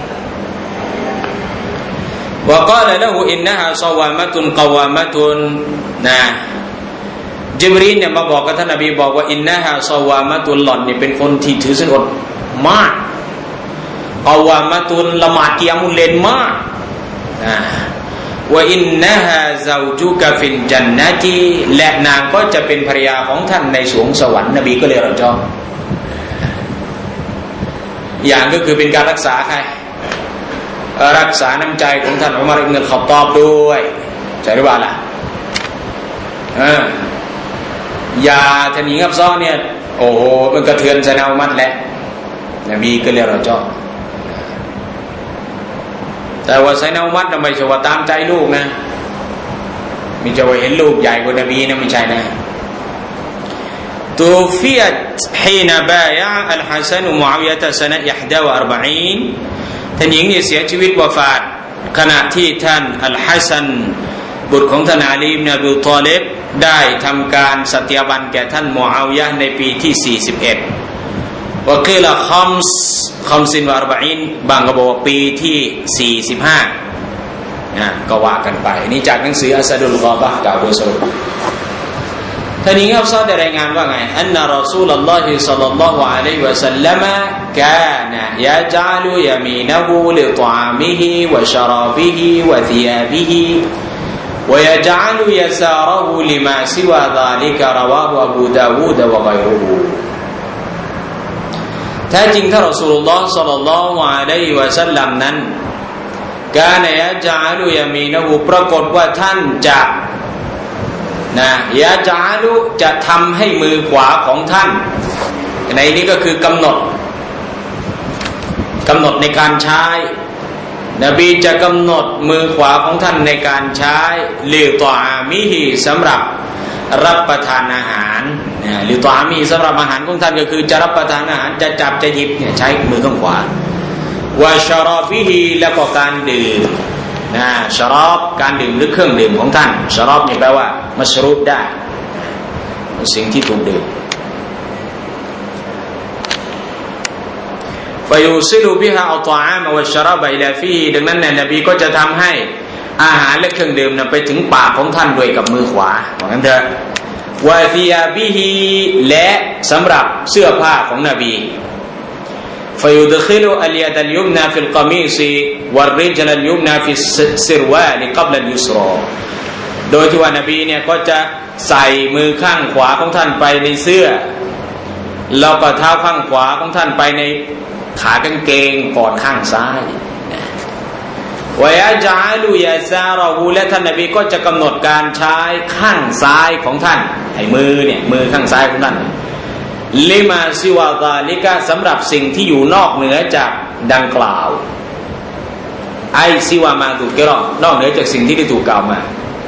ว่า قال له إنها صوامة قوامة นะจิบรีลเนี่ยมาบอกกับท่านนบีบอกว่าอินนะฮาซาวามะตุลหล่อนเนี่ยเป็นคนที่ถือศีลอดมากกาวามะตุลละหมาดกิยามุลเลลมากนะว่าอินนะฮาซาวจุกะฟิลญันนะติและนางก็จะเป็นภรรยาของท่านในสวงสวรรค์นบีก็เลยรอจออย่างก็คือเป็นการรักษาใครรักษาน้ำใจของท่านอุมัรอิบนุลค็อฏฏอบด้วยใช่หรือเปล่าล่ะเออยาท่านหญิงฮัฟซอห์เนี่ยโอ้โหมันกระเทือนไซนาอุมัดแหละนบีก็เรียกเราเจ้าแต่ว่าไซนาอุมัดทำไมจะว่าตามใจลูกนะมีจะว่าเห็นลูกใหญ่กว่านบีนะไม่ใช่นะتوفيت حين بايع الحسن ومعاوية سنة إحدى وأربعين ท่านหญิงนี่เสียชีวิตวาฟาตขณะที่ท่านอัลฮัสซันบุตรของท่านอาลีอิบนุอับีฏอลิบได้ทำการสัตยาบันแก่ท่านมุอาวิยะห์ในปีที่สี่สิบเอ็ดวะกีละคัมส์คัมซินวะอัรบะอีนบางก็บอกว่าปีที่สี่สิบห้านะก็ว่ากันไปนี่จากหนังสืออัสดุลกอบะห์กล่าวโดยสรุปท่านนี้อัลซอดได้รายงานว่าไงอันนะรอซูลุลลอฮิศ็อลลัลลอฮุอะลัยฮิวะซัลลัมกานะยะจัลุยะมีนะฮูลิฏอามิฮิวะชะราบิฮิวะซิยาบิฮิวะยะจัลุยะซาระฮูลิมาซิวะซาลิกะรวาฮุอบูดาวูดวะฆอยรุฮูแท้จริงท่านรอซูลุลลอฮ์ศ็อลลัลลอฮุอะลัยฮิวะซัลลัมนั้นกานะยะจัลุยะมีนะฮูปรากฏว่าท่านจะนะยะจาลุจะทำให้มือขวาของท่านในนี้ก็คือกำหนดกำหนดในการใช้นบีจะกำหนดมือขวาของท่านในการใช้ลิตออามิฮิสำหรับรับประทานอาหารนะลิตออามิฮิสำหรับอาหารของท่านก็คือจะรับประทานอาหารจะจับจะหยิบเนี่ยใช้มือข้างขวาวะชะราบิฮิแล้วก็การดื่มนะชะรอบการดื่มหรือเครื่องดื่มของท่านชะรอบนี่แปลว่ามัชรูบได้สิ่งที่ถูกดื่มฟายูซิลุบิฮะอัลตออามวะชะราบอิลาฟีดังนั้นเนี่ยนบีก็จะทำให้อาหารและเครื่องดื่มนั้นไปถึงปากของท่านด้วยกับมือขวาว่างั้นเถอะวะซิยาบิฮิและสำหรับเสื้อผ้าของนบีفيدخل اليد اليمنى في القميص والرجل اليمنى في السروال قبل اليسرى โดยที่ว่านบีเนี่ยก็จะใส่มือข้างขวาของท่านไปในเสื้อแล้วก็เท้าข้างขวาของท่านไปในขากางเกงก่อนข้างซ้ายวะยะจาลุยะซาระฮูและท่านนบีก็จะกำหนดการใช้ข้างซ้ายของท่านไอ้มือเนี่ยมือข้างซ้ายของท่านลิมาซิวาซาลิกะสำหรับสิ่งที่อยู่นอกเหนือจากดังกล่าวไอซิวามาตุกะรอนอกเหนือจากสิ่งที่ได้ถูกกล่าวมา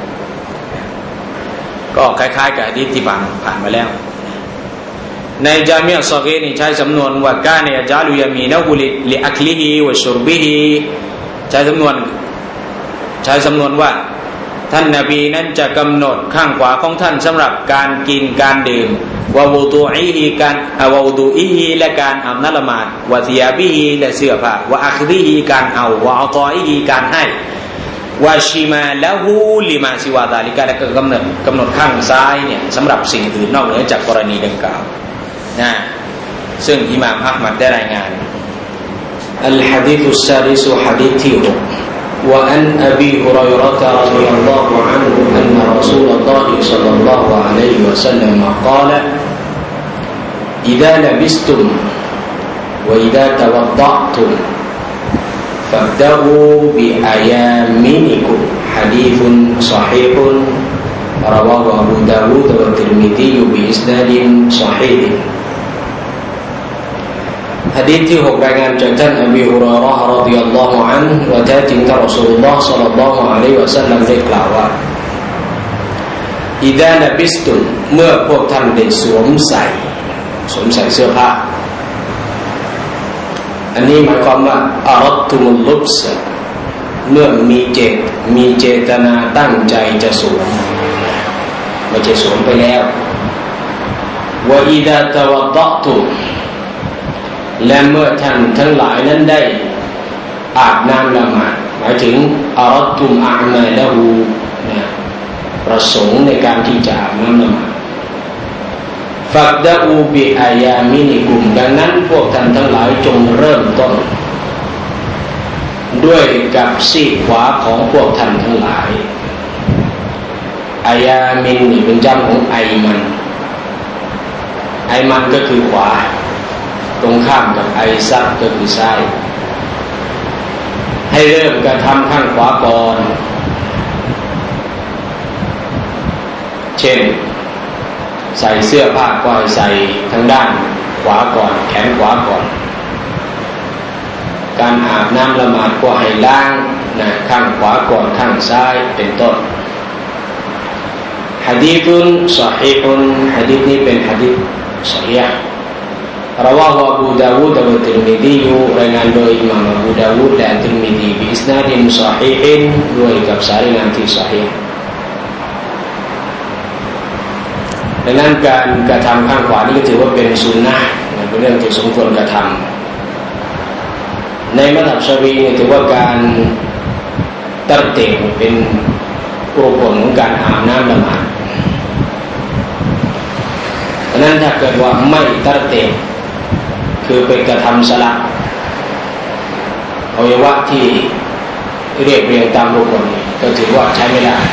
ก็คล้ายๆกับที่ที่ผ่านผ่านมาแล้วในจามิอัสซอกีนี่ใช้สำนวนว่ากาเนยะจาลุยะมีนะฮูลิลิอัคลิฮิวะชุรบิฮิใช้สำนวนใช้สำนวนว่าท่านนบีนั้นจะกำหนดข้างขวาของท่านสำหรับการกินการดื่มวะวูดูอีฮิการวะวูดูอีฮิและการอาบน้ำละหมาดวะซิยาบิฮิและเสื้อผ้าวะอัคดิฮิการเอาวะอัตออีฮิการให้วะชิมาละฮูลิมาซิวาซาลิกะและก็กำหนดกำหนดข้างซ้ายเนี่ยสำหรับสิ่งอื่นนอกเหนือจากกรณีดังกล่าวนะซึ่งอิหม่ามอะห์มัดได้รายงานอัลหะดีษุสซาดิสหะดีษที่หกوعن أبي هريرة رضي الله عنه أن رسول الله صلى الله عليه وسلم قال إذا لبستم وإذا توضأتم فابدأوا بأيامنكم حديث صحيح رواه أبو داود والترمذي بإسناد صحيحหะดีษที่หกรายงานจากท่านอบีฮุรอยเราะห์รอฎิยัลลอฮุอันฮุว่าแท้จริงท่านรอซูลุลลอฮ์ศ็อลลัลลอฮุอะลัยฮิวะซัลลัมได้กล่าวว่าอิดาลบิสตุมเมื่อพวกท่านได้สวมใส่สวมใส่เสื้อผ้าอันนี้หมายความว่าอารัดตุมุลลุบซะเมื่อมีเจตมีเจตนาตั้งใจจะสวมไม่ใช่สวมไปแล้ววะอิดาตะวัฎฎอตุและเมื่อท่านทั้งหลายนั้นได้อาบน้ำละหมาดหมายถึงอารัดตุมอามาละฮูนะประสงค์ในการที่จะอาบน้ำละหมาดฟักดะอูบิอายามินิกุมดังนั้นพวกท่านทั้งหลายจงเริ่มต้นด้วยกับซีกขวาของพวกท่านทั้งหลายอายามินนี่เป็นจำของไอมันไอมันก็คือขวาตรงข้ามกับไอซับก็คือซ้ายให้เริ่มกระทำข้างขวาก่อนเช่นใส่เสื้อผ้าก็ให้ใส่ทางด้านขวาก่อนแขนขวาก่อนการอาบน้ำละหมาดก็ให้ล้างนะข้างขวาก่อนข้างซ้ายเป็นต้นหะดีษซอฮีฮ์หะดีษนี้เป็นหะดีษซอฮีฮ์ราวะฮุอบูดาวูดวะติรมิซีรายงานโดยอิหม่ามอบูดาวูดและติรมิซีบิอิสนาดินซอฮีฮ์ด้วยกับสายงานที่ซอฮีฮ์ดังนั้นการกระทำข้างขวานี่ก็ถือว่าเป็นสุนนะห์เป็นเรื่องที่สมควรกระทำในมัธยับชะฟีอีถือว่าการตัดเตะเป็นรูปผลของการอาบน้ำละหมาดดังนั้นถ้าเกิดว่าไม่ตัดเตะคือเป็นกระทำสละอวัยวะที่เรียบเรียงตามรูปผลก็ถือว่าใช้ไม่ได้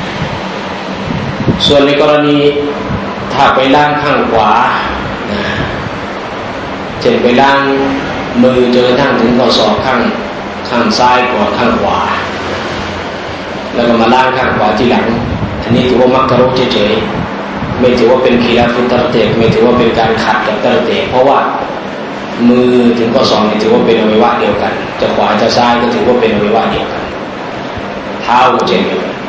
ส่วนในกรณีถ้าไปล้างข้างขวานะเช่นไปล้างมือจนกระทั่งถึงข้อศอกข้างข้างซ้ายก่อนข้างขวาแล้วก็มาล้างข้างขวาทีหลังอันนี้ถือว่ามักกะรุเฉยๆไม่ถือว่าเป็นคีราฟุตตะเตกไม่ถือว่าเป็นการขัดกับตะเตกเพราะว่ามือถึงข้อศอกนี่ถือว่าเป็นอวัยวะเดียวกันจะขวาจะซ้ายก็ถือว่าเป็นอวัยวะเดียวกันเท้าก็เช่นเดียวกัน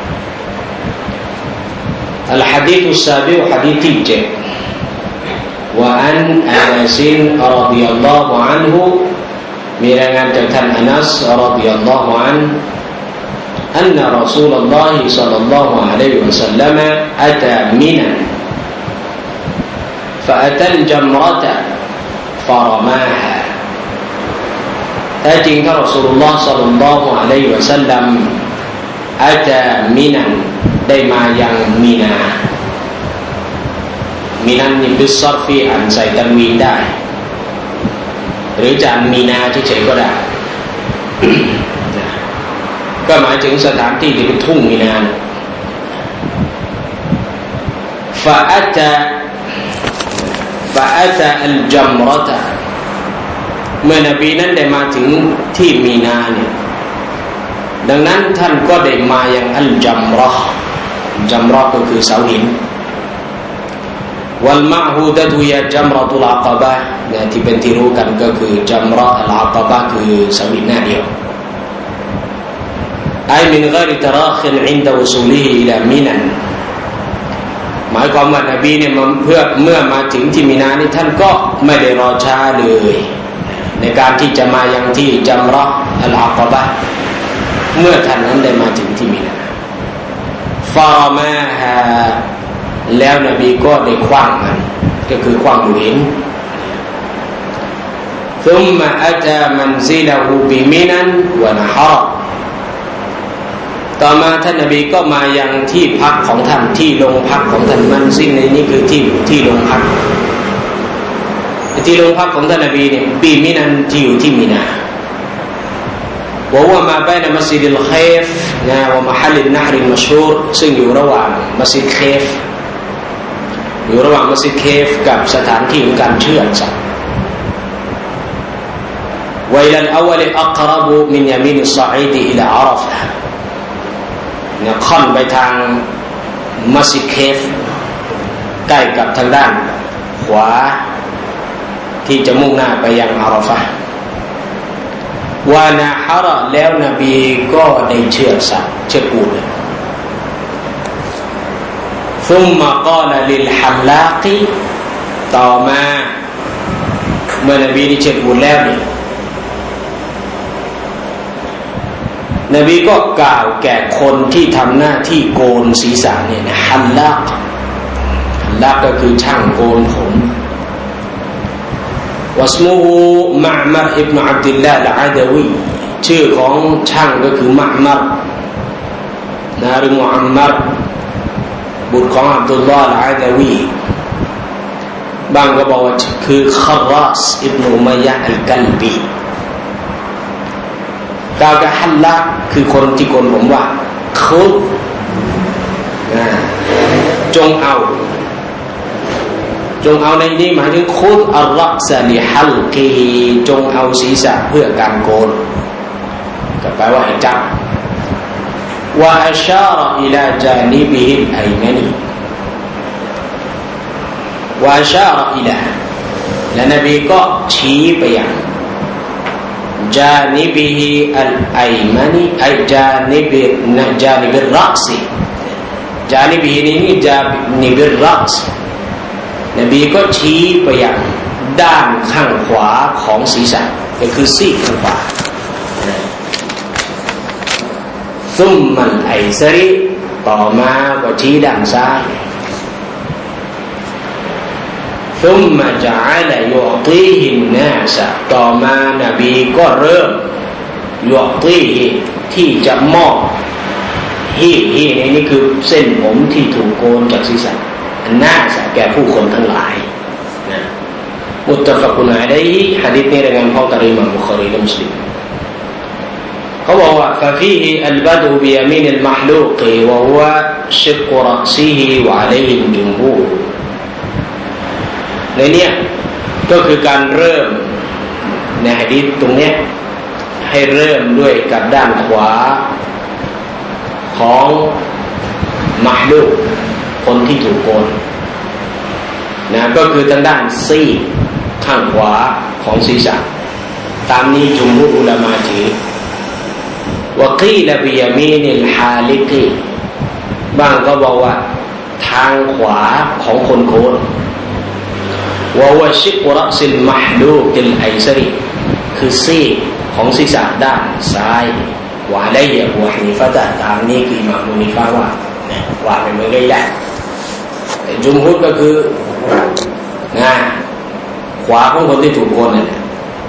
الحديث السابع حديث الجن وعن أنس رضي الله عنه من عن أنس رضي الله عنه أن رسول الله صلى الله عليه وسلم أتى منى فأتى الجمرة فرماها أتى رسول الله صلى الله عليه وسلم أتى منىได้มายังมีนามีนันนี่บิสซอรฟีอ่านใส่ตันวีนได้หรือจะอ่านมีนาเฉยๆก็ได้ ก็หมายถึงสถานที่ที่เป็นทุ่งมีนาฟาอัตะฟาอัตะอัลจัมรตะเมื่อนบีนั้นได้มาถึงที่มีนาเนี่ยดังนั้นท่านก็ได้มายังอัลจัมเราะห์จัมเราะห์ก็คือเสาหินวัลมะฮูดะตุยะจัมเราะตุลอะกะบะห์เนี่ยที่เป็นที่รู้กันก็คือจัมเราะห์อัลอะกะบะห์คือเสาหินหน้าเดียวไอมินฆอยริตะราคินอินดะวุซูลิฮิอิลามินันหมายความว่านบีเนี่ยเพื่อเมื่อมาถึงที่มีนานี่ท่านก็ไม่ได้รอช้าเลยในการที่จะมายังที่จัมเราะห์อัลอะกะบะห์เมื่อท่านนั้นได้มาถึงที่มีนาฟารามาฮาแล้วนบีก็ได้ขว้างมันก็คือขว้างลูกหิน ثم أتى منزله بمنى ونحر ต่อมาท่านนบีก็มายังที่พักของท่านที่ลงพักของท่านมันซิลในนี้คือที่ที่ลงพักที่ลงพักของท่านนบีเนี่ยบีมินันที่อยู่ที่มีนาوهو ما بين مسجد الخيف ومحل النحر المشهور ซึ่งอยู่ระหว่างมัสยิดเคฟอยู่ระหว่างมัสยิดเคฟกับสถานที่ของการเชือดสัตว์ وإلى الأول أقرب من يمين الصعيد إلى عرفة เนี่ยค่อนไปทางมัสยิดเคฟใกล้กับทางด้านขวาที่จะมุ่งหน้าไปยังอาราฟะห์วานาฮาระแล้วนบีก็ได้เชือดสัตว์เชือดอูฐซุมมะกาลลิลฮัลลากีต่อมาเมื่อนบีได้เชือดอูฐแล้วนี่นบีก็กล่าวแก่คนที่ทำหน้าที่โกนศีรษะเนี่ยนะฮัลลากฮัลลากก็คือช่างโกนผมواسمه معمر ابن عبد الله العدوي ชื่อของช่างก็คือมะมัรนาหรือมุอัมมัรบุตรของอับดุลลอฮ์อัลอาดาวีบางก็บอกว่าคือคาราสอิบนุอุมัยยะห์อัลกัลบีกล่าวกับฮัลละคือคนที่โกนผมว่าคุดจงเอาจงเอาในนี้หมายถึงคุดอัลรักซะลิฮัลกีฮีจงเอาศีรษะเพื่อการโกนก็แปลว่าให้จับวะอัชาระอิลาจานิบิฮิลอัยมานีวาชาระอิลาและนบีก็ชี้ไปยังจานิบิฮิอัลไอมานีไอจานิบินะจานิบิรักซีจานิบิฮินี้จานิบิรักซีนบีก็ชี้ไปยังด้านข้างขวาของศีรษะก็คือซีกข้างขวาซุมมันไอซริต่อมาก็ชี้ด้านซ้ายซุมมาจะอะไรยุตีหินนาสะต่อมานบีก็เริ่มยุตีหิที่จะมอบฮีฮีในนี้คือเส้นผมที่ถูกโกนจากศีรษะนาสะแก่ผู้คนทั้งหลายนะมุตตะฟะกุนอะลัยฮิหะดีษนี้รายงานของอิหม่ามบุคอรีและมุสลิมเขาบอกว่าฟะฟีฮิอัลบะดูบิยามีนิลมะห์ลูกวะฮุวะชิกรอซิฮิวะอะลัยฮิลจุมฮูรในเนี้ยก็คือการเริ่มในหะดีษตรงเนี้ยให้เริ่มด้วยกับด้านขวาของมะห์ลูกคนที่ถูกโกนนะก็คือทางด้านซีกข้างขวาของศีรษะตามนี้จุมฮูรอุลามะถือวะกีลบิยามีนิลฮาลิกีบางก็บอกว่าทางขวาของคนโกนวะวะชิกรัซิลมะห์ลูกิลไอซรีคือซีกของศีรษะด้านซ้ายวะอะลัยฮิวะฮะนีฟะตะตามนี้คืออิหม่ามฮะนีฟะว่าว่าเป็นไม่ได้แหละจุมฮูรก็คือนะขวาของคนที่ถูกโกนนั่นแหละ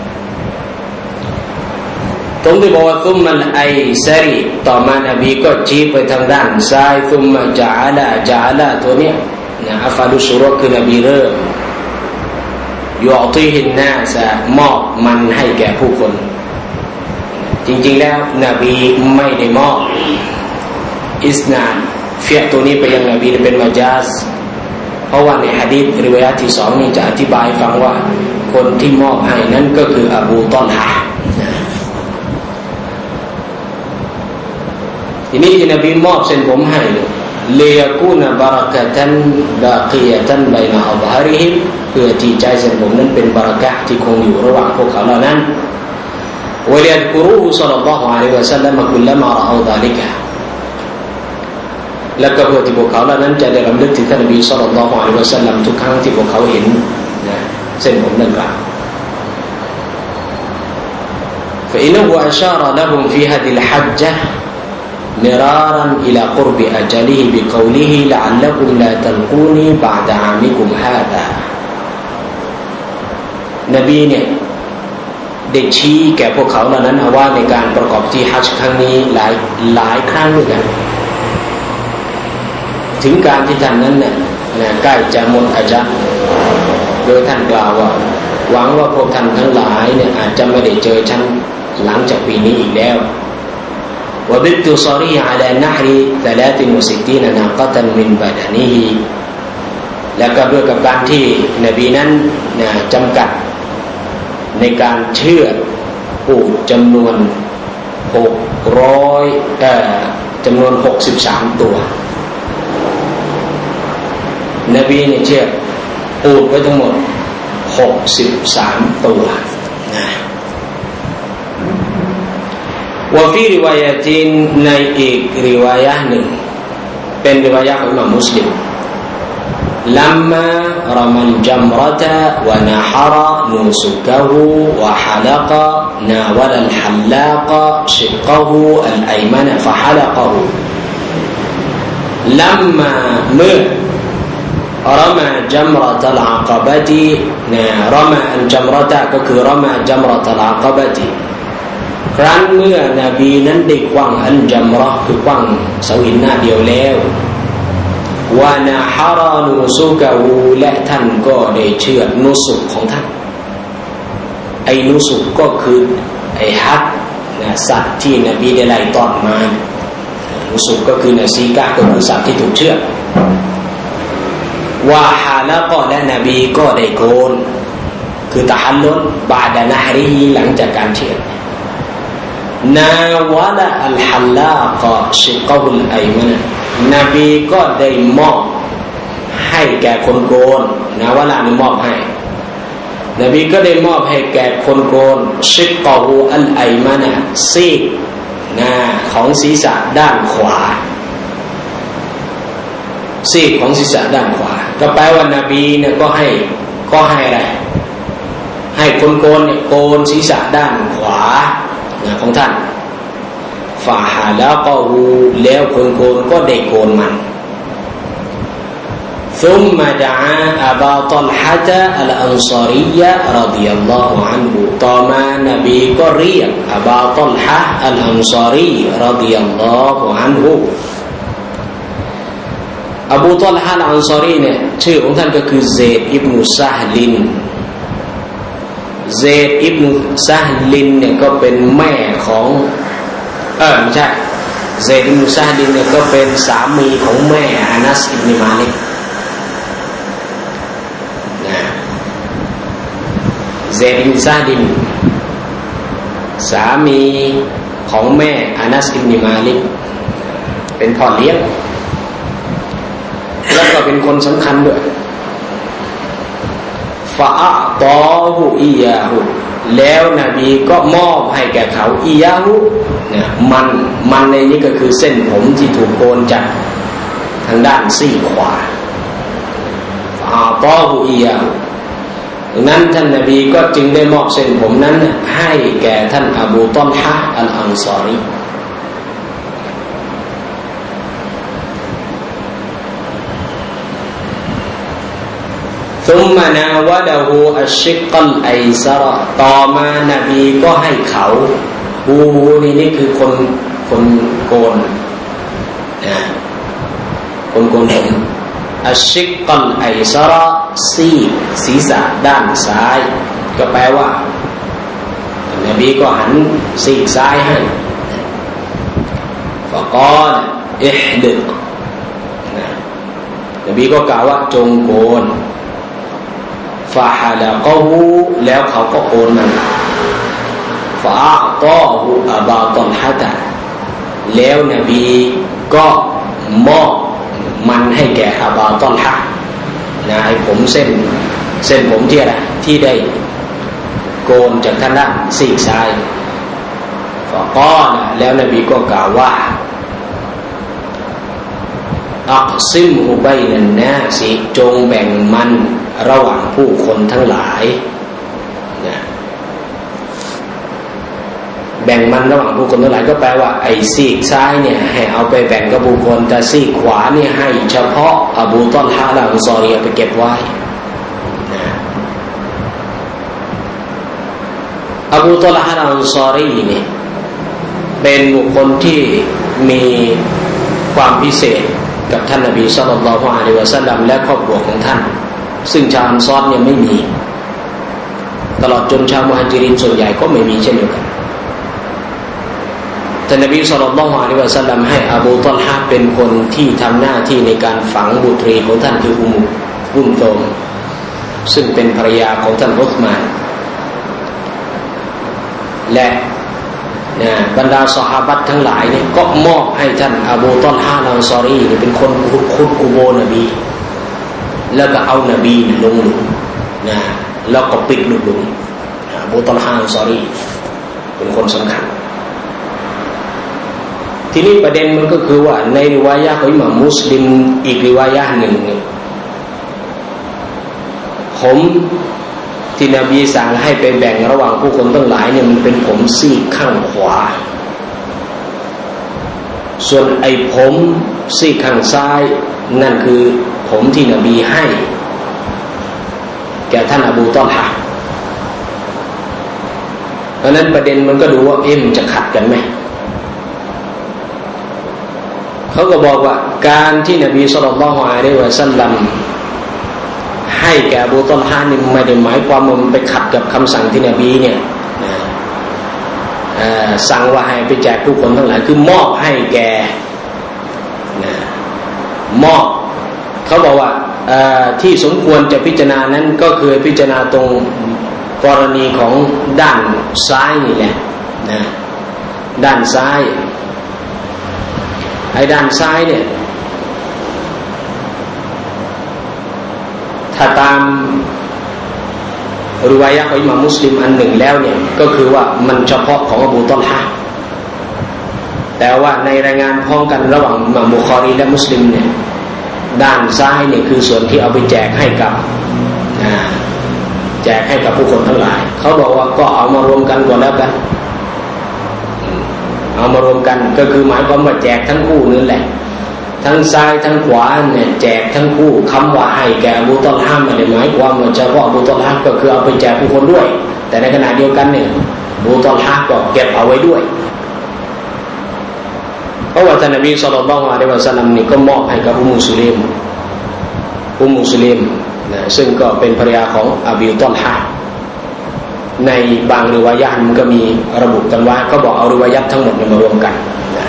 ตรงที่บอกว่าซุมมันไอซารีต่อมานบีก็ชี้ไปทางด้านซ้ายซุมมาจาละจาละตัวเนี้ยนะอัฟาลุชุรอคือนบีเริ่มยุอติฮินนาสะมอบมันให้แก่ผู้คนจริงๆแล้วนบีไม่ได้มอบอิสนาดเฟียตัวนี้ไปยังนบีเป็นมัจาซเพราะว่าในหะดีษริวายะห์ที่สองนี้จะอธิบายฟังว่าคนที่มอบให้นั้นก็คืออบูตอลฮะทีนี้ที่นบีมอบเส้นผมให้ลียกูนบารักะตันบากียะตันบัยนะอัฎฮาริฮิมเพื่อที่ใจเส้นผมนั้นเป็นบารักะห์ที่คงอยู่ระหว่างพวกเขาเหล่านั้นวะลิยัซกุรูฮุศ็อลลัลลอฮุอะลัยฮิวะซัลลัมคุลมารอเอาซาลิกะและก็เพื่อที่พวกเขาเหล่านั้นจะได้รำลึกถึงท่านนบีศ็อลลัลลอฮุอะลัยฮิวะซัลลัมทุกครั้งที่พวกเขาเห็นนะเส้นผมดังกล่าว فإنه أشار لهم في هذه الحجة مرارا إلى قرب أجله بقوله لعلكم لا تلقوني بعد عامكم هذا นบีเนี่ยได้ชี้แก่พวกเขาเหล่านั้นว่าในการประกอบที่ฮัจญ์ครั้งนี้หลายหลายครั้งด้วยกันถึงการที่ท่านนั้นเนี่ยใกล้จะหมดอาญะโดยท่านกล่าวว่าหวังว่าพวกท่านทั้งหลายเนี่ยอาจจะไม่ได้เจอฉันหลังจากปีนี้อีกแล้ววะบิตุซอรีอะลานะฮริสามสิบหกนาक़ะตันมินบะดานิฮิแล้วก็ด้วยกับการที่นบีนั้นเนี่ยจำกัดในการเชือดอูฐจำนวนหกร้อยเอ่อจำนวนหกสิบสามตัวนบีเนี่ยเชือดอูฐไว้ทั้งหมดหกสิบสามตัวนะว่าฟีริวายะตินในอีกริวายะหนึ่งเป็นริวายะของอิหม่ามมุสลิมلما رمى الجمرة ونحر نسكه وحلق ناول الحلاق شقه الأيمن فحلقه لما مر رمى جمرة العقبة رمى الجمرة ก็คือ رمى جمرة العقبة ครั้นเมื่อนบีนั้นได้ขว้างอันจัมเราะห์คือขว้างเสาหินหน้าเดียวแล้ววานะฮารานูซุกะฮูและท่านก็ได้เชือดนุสุกของท่านไอ้นุสุกก็คือไอ้ฮัดนะสัตว์ที่นบีได้ไล่ต้อนมานุสุกก็คือนะซีกะก็คือสัตว์ที่ถูกเชือดวาฮาละก็และนบีก็ได้โกนคือตะฮัลลุลบาดะนะฮริฮิหลังจากการเชือดนาวะละอัลฮัลลาqa ชิกะฮุลอัยมันนบีก็ได้มอบให้ให้แก่คนโกนนะวะละนี่มอบให้นบีก็ได้มอบให้แก่คนโกนชิกกอฮูอัลไอมานะซีกนะของศีรษะด้านขวาซีกของศีรษะด้านขวาก็แปลว่านบีเนี่ยก็ให้ก็ให้อะไรให้คนโกนเนี่ยโกนศีรษะด้านขวานะของท่านฟาฮาแล้วก็ฮูแล้วคนโกนก็ได้โกนมันثم دعا أبا طلحة الأنصاري رضي الله عنه ต่อมานบีก็เรียกอบูตัลฮะอัลอันซารีรอฎิยัลลอฮุอันฮุอบูตัลฮะอัลอันซารีเนี่ยชื่อของท่านก็คือเซดอิบนุซะฮลินเซดอิบนุซะฮลินเนี่ยก็เป็นแม่ของเออไม่ใช่เซดอิบนุซะฮลินเนี่ยก็เป็นสามีของแม่อานัสอิบนุมาลิกเซดอิบนุซะฮลินสามีของแม่อานัสอิบนุมาลิกเป็นพ่อเลี้ยงแล้วก็เป็นคนสำคัญด้วยฟะอะตอฮุอียาฮุแล้วนบีก็มอบให้แก่เขาอียาฮุเนี่ยมันมันในนี้ก็คือเส้นผมที่ถูกโกนจากทางด้านซี่ขวาฟะอะตอฮุอียาฮุดังนั้นท่านนบีก็จึงได้มอบเส้นผมนั้นให้แก่ท่านอบูตัลฮะอัลอันซารีثم ناوله الشق الأيسر ต่อมานบีก็ให้เขาฮูนี่นี่คือคนคนโกนนะคนโกนผมอัชชิกกัลไอซาระซีศีรษะด้านซ้ายก็แปลว่านบีก็หันซีกซ้ายให้ฟะกอลอิฮลิกนะนบีก็กล่าวว่าจงโกนฟะฮะลากะฮูแล้วเขาก็โกนมันฟะอะตอฮูอะบาตัลฮะตะแล้วนบีก็มอบมันให้แก่อบูตัลฮะนะไอ้ผมเส้นเส้นผมที่อะไรที่ได้โกนจากทางด้านซีกซ้ายฟะกอลแล้วนบีก็กล่าวว่าอักซิมอุบัยนันนาสิจงแบ่งมันระหว่างผู้คนทั้งหลายนะแบ่งมันระหว่างผู้คนทั้งหลายก็แปลว่าไอ้ซีกซ้ายเนี่ยให้เอาไปแบ่งกับบุคคลแต่ซีกขวาเนี่ยให้เฉพาะอบูตัลฮะอัลอันซารีไปเก็บไว้นะอบูตัลฮะอัลอันซารีเนี่ยเป็นบุคคลที่มีความพิเศษกับท่านนบีศ็อลลัลลอฮุอะลัยฮิวะซัลลัมและครอบครัวของท่านซึ่งชาวอันซอรเนี่ยไม่มีตลอดจนชาวมุฮัจิรินส่วนใหญ่ก็ไม่มีเช่นเดียวกันท่านนบีศ็อลลัลลอฮุอะลัยฮิวะซัลลัมให้อบูตัลฮะเป็นคนที่ทำหน้าที่ในการฝังบุตรีของท่านคืออุมกุลซุมซึ่งเป็นภรรยาของท่านอุสมานและนะบรรดาซอฮาบะห์ทั้งหลายเนี่ยก็มอบให้ท่านอบูตัลฮะอัลอันซารีเป็นคนขุดขุดกุโบร์นบีแล้วก็เอานบีลงหลุมนะแล้วก็ปิดหลุมอบูตัลฮะอัลอันซารีเป็นคนสำคัญทีนี้ประเด็นมันก็คือว่าในริวายะห์ของอิหม่ามมุสลิมอีกริวายะห์หนึ่งเนี่ยผมที่นบีสั่งให้ไปแบ่งระหว่างผู้คนทั้งหลายเนี่ยมันเป็นผมซีกข้างขวาส่วนไอ้ผมซีกข้างซ้ายนั่นคือผมที่นบีให้แก่ท่านอบูตัลฮะเพราะนั้นประเด็นมันก็ดูว่าเอ๊ะมันจะขัดกันไหมเขาก็บอกว่าการที่นบีศ็อลลัลลอฮุอะลัยฮิวะซัลลัมให้แก่อบูตัลฮะนี่ไม่ได้หมายความว่ามันไปขัดกับคำสั่งที่นบีเนี่ยสั่งว่าให้ไปแจกผู้คนทั้งหลายคือมอบให้แก่มอบเขาบอกว่าที่สมควรจะพิจารณานั้นก็คือพิจารณาตรงกรณีของด้านซ้ายนี่แหละนะด้านซ้ายไอ้ด้านซ้ายเนี่ยถ้าตามริวายะห์ของอิหม่ามมุสลิมอันหนึ่งแล้วเนี่ยก็คือว่ามันเฉพาะของอบูตอลฮะห์แต่ว่าในรายงานพ้องกันระหว่างอิหม่ามบุคอรีและมุสลิมเนี่ยด้านซ้ายเนี่ยคือส่วนที่เอาไปแจกให้กับแจกให้กับผู้คนทั้งหลายเขาบอกว่าก็เอามารวมกันก่อนแล้วกันเอามารวมกันก็คือหมายความว่าแจกทั้งคู่นั่นแหละทั้งซ้ายทั้งขวาเนี่ยแจกทั้งคู่คำว่าให้แก่อบูตอลฮะห์ไม่ได้หมายความว่าเฉพาะอบูตอลฮะห์ก็คือเอาไปแจกผู้คนด้วยแต่ในขณะเดียวกันเนี่ยอบูตอลฮะห์ก็เก็บเอาไว้ด้วยเพราะว่าท่านนบีศ็อลลัลลอฮุอะลัยฮิวะซัลลัมนี่ก็มอบให้กับอุมมุสลิมอุมมุสลิมนะซึ่งก็เป็นภรรยาของอบีตอลฮะห์ในบางริวายะห์มันก็มีระบุกันว่าก็บอกเอาริวายะห์ทั้งหมดมารวมกันนะ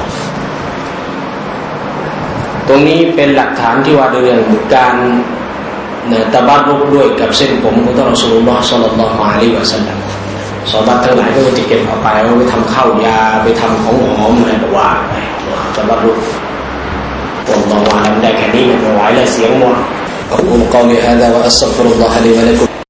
ตรงนี้เป็นหลักฐานที่ว่าเรื่องการนะตะบัดรุกด้วยกับเส้นผมของท่านรอซูลุลลอฮ์ศ็อลลัลลอฮุอะลัยฮิวะซัลลัมซอฮาบะห์ทั้งหลายก็จะเก็บเอาไปเอาไปทำข้าวยาไปทำของหอมอะไรก็ว่าไปตะบัดรุกผมบอกว่าได้แค่นี้ไม่ไหวแล้วเสียงหมด أقول قولي هذا وأستغفر الله لي ولكم